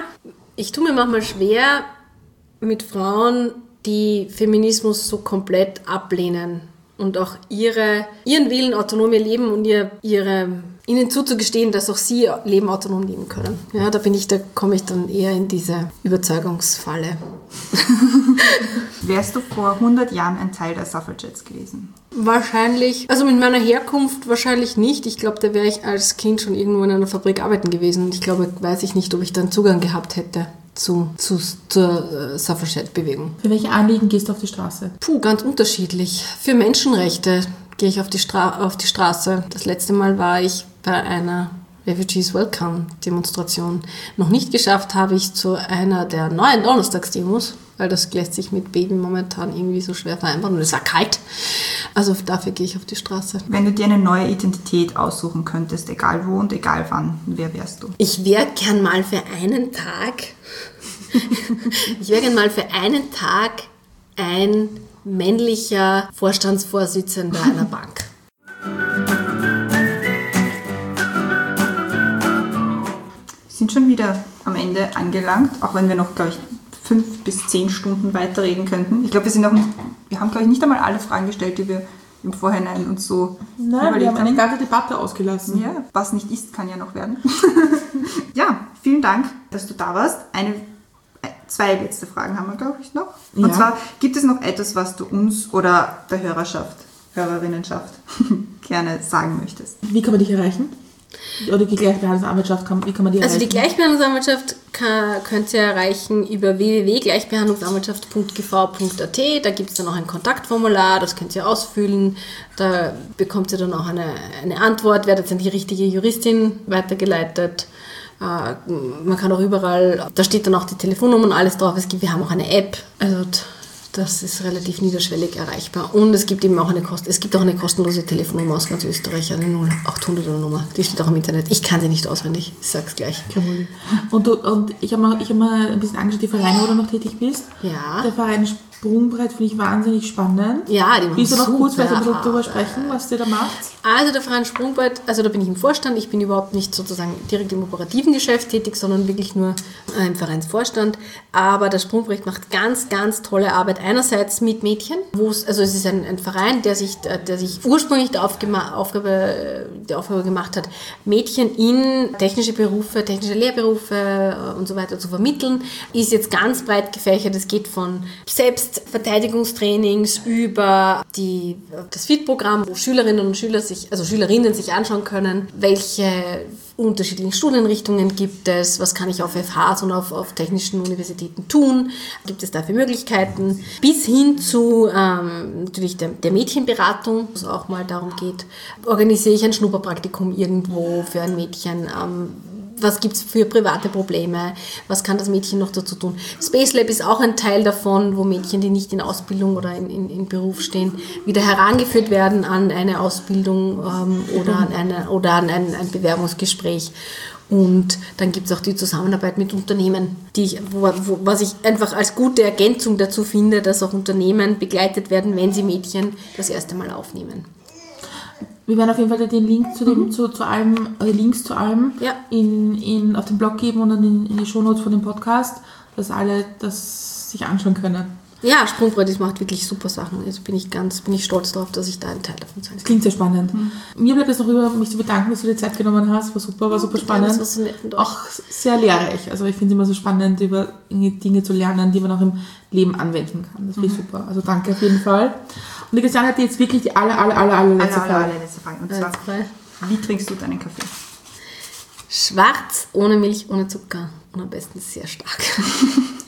mit Frauen, die Feminismus so komplett ablehnen und auch ihren Willen, autonom ihr Leben und ihnen zuzugestehen, dass auch sie Leben autonom leben können. Ja, da komme ich dann eher in diese Überzeugungsfalle. Wärst du vor 100 Jahren ein Teil der Suffragettes gewesen? Wahrscheinlich, also mit meiner Herkunft wahrscheinlich nicht. Ich glaube, da wäre ich als Kind schon irgendwo in einer Fabrik arbeiten gewesen. Und ich glaube, weiß ich nicht, ob ich dann Zugang gehabt hätte zur Suffragette-Bewegung. für welche Anliegen gehst du auf die Straße? Ganz unterschiedlich. Für Menschenrechte gehe ich auf die Straße. Das letzte Mal war ich bei einer Refugees Welcome Demonstration. Noch nicht geschafft habe ich zu einer der neuen Donnerstagsdemos, weil das lässt sich mit Baby momentan irgendwie so schwer vereinbaren und es war kalt. Also dafür gehe ich auf die Straße. Wenn du dir eine neue Identität aussuchen könntest, egal wo und egal wann, wer wärst du? Ich wäre gern mal für einen Tag ein männlicher Vorstandsvorsitzender einer Bank. Wir sind schon wieder am Ende angelangt, auch wenn wir noch, glaube ich, 5 bis 10 Stunden weiterreden könnten. Ich glaube, wir haben, glaube ich, nicht einmal alle Fragen gestellt, die wir im Vorhinein uns so Nein, wir haben eine ganze Debatte ausgelassen. Ja, was nicht ist, kann ja noch werden. Ja, vielen Dank, dass du da warst. 2 letzte Fragen haben wir, glaube ich, noch. Und zwar, gibt es noch etwas, was du uns oder der Hörerinnenschaft gerne sagen möchtest? Wie kann man dich erreichen? Oder die Gleichbehandlungsanwaltschaft, wie kann man die erreichen? Also die Gleichbehandlungsanwaltschaft könnt ihr erreichen über www.gleichbehandlungsanwaltschaft.gv.at. Da gibt es dann auch ein Kontaktformular, das könnt ihr ausfüllen. Da bekommt ihr dann auch eine Antwort, werdet an die richtige Juristin weitergeleitet. Man kann auch überall, da steht dann auch die Telefonnummer und alles drauf. Wir haben auch eine App, also das ist relativ niederschwellig erreichbar. Und es gibt eben auch eine kostenlose Telefonnummer aus ganz Österreich, eine 0800er Nummer. Die steht auch im Internet. Ich kann sie nicht auswendig, ich sag's gleich. Und ich habe mal ein bisschen angeschaut, die Vereine, wo du noch tätig bist. Ja. Der Verein Sprungbrett finde ich wahnsinnig spannend. Ja, die machen willst du noch kurz ein bisschen super darüber sprechen, was ihr da macht? Also der Verein Sprungbrett, also da bin ich im Vorstand. Ich bin überhaupt nicht sozusagen direkt im operativen Geschäft tätig, sondern wirklich nur im Vereinsvorstand. Aber das Sprungbrett macht ganz, ganz tolle Arbeit. Einerseits mit Mädchen, also es ist ein Verein, der sich ursprünglich die Aufgabe gemacht hat, Mädchen in technische Berufe, technische Lehrberufe und so weiter zu vermitteln, ist jetzt ganz breit gefächert. Es geht von Selbstverteidigungstrainings über das FIT-Programm, wo Schülerinnen sich anschauen können, welche unterschiedlichen Studienrichtungen gibt es, was kann ich auf FHs und auf technischen Universitäten tun, gibt es dafür Möglichkeiten, bis hin zu natürlich der Mädchenberatung, wo es auch mal darum geht, organisiere ich ein Schnupperpraktikum irgendwo für ein Mädchen, was gibt es für private Probleme, was kann das Mädchen noch dazu tun. Space Lab ist auch ein Teil davon, wo Mädchen, die nicht in Ausbildung oder in Beruf stehen, wieder herangeführt werden an eine Ausbildung oder an ein Bewerbungsgespräch. Und dann gibt es auch die Zusammenarbeit mit Unternehmen, was ich einfach als gute Ergänzung dazu finde, dass auch Unternehmen begleitet werden, wenn sie Mädchen das erste Mal aufnehmen. Wir werden auf jeden Fall den Link zu allem, Links zu allem auf den Blog geben und dann in die Shownotes von dem Podcast, dass alle das sich anschauen können. Ja, Sprungbrett macht wirklich super Sachen. Also bin ich stolz darauf, dass ich da ein Teil davon sein kann. Das klingt sehr spannend. Mir bleibt es noch über, mich zu bedanken, dass du dir Zeit genommen hast. War super spannend. Das war so nett und auch sehr lehrreich. Also ich finde es immer so spannend, über Dinge zu lernen, die man auch im Leben anwenden kann. Das finde ich super. Also danke auf jeden Fall. Und die Christiane hat jetzt wirklich die allerletzte Frage. Und zwar, wie trinkst du deinen Kaffee? Schwarz, ohne Milch, ohne Zucker und am besten sehr stark.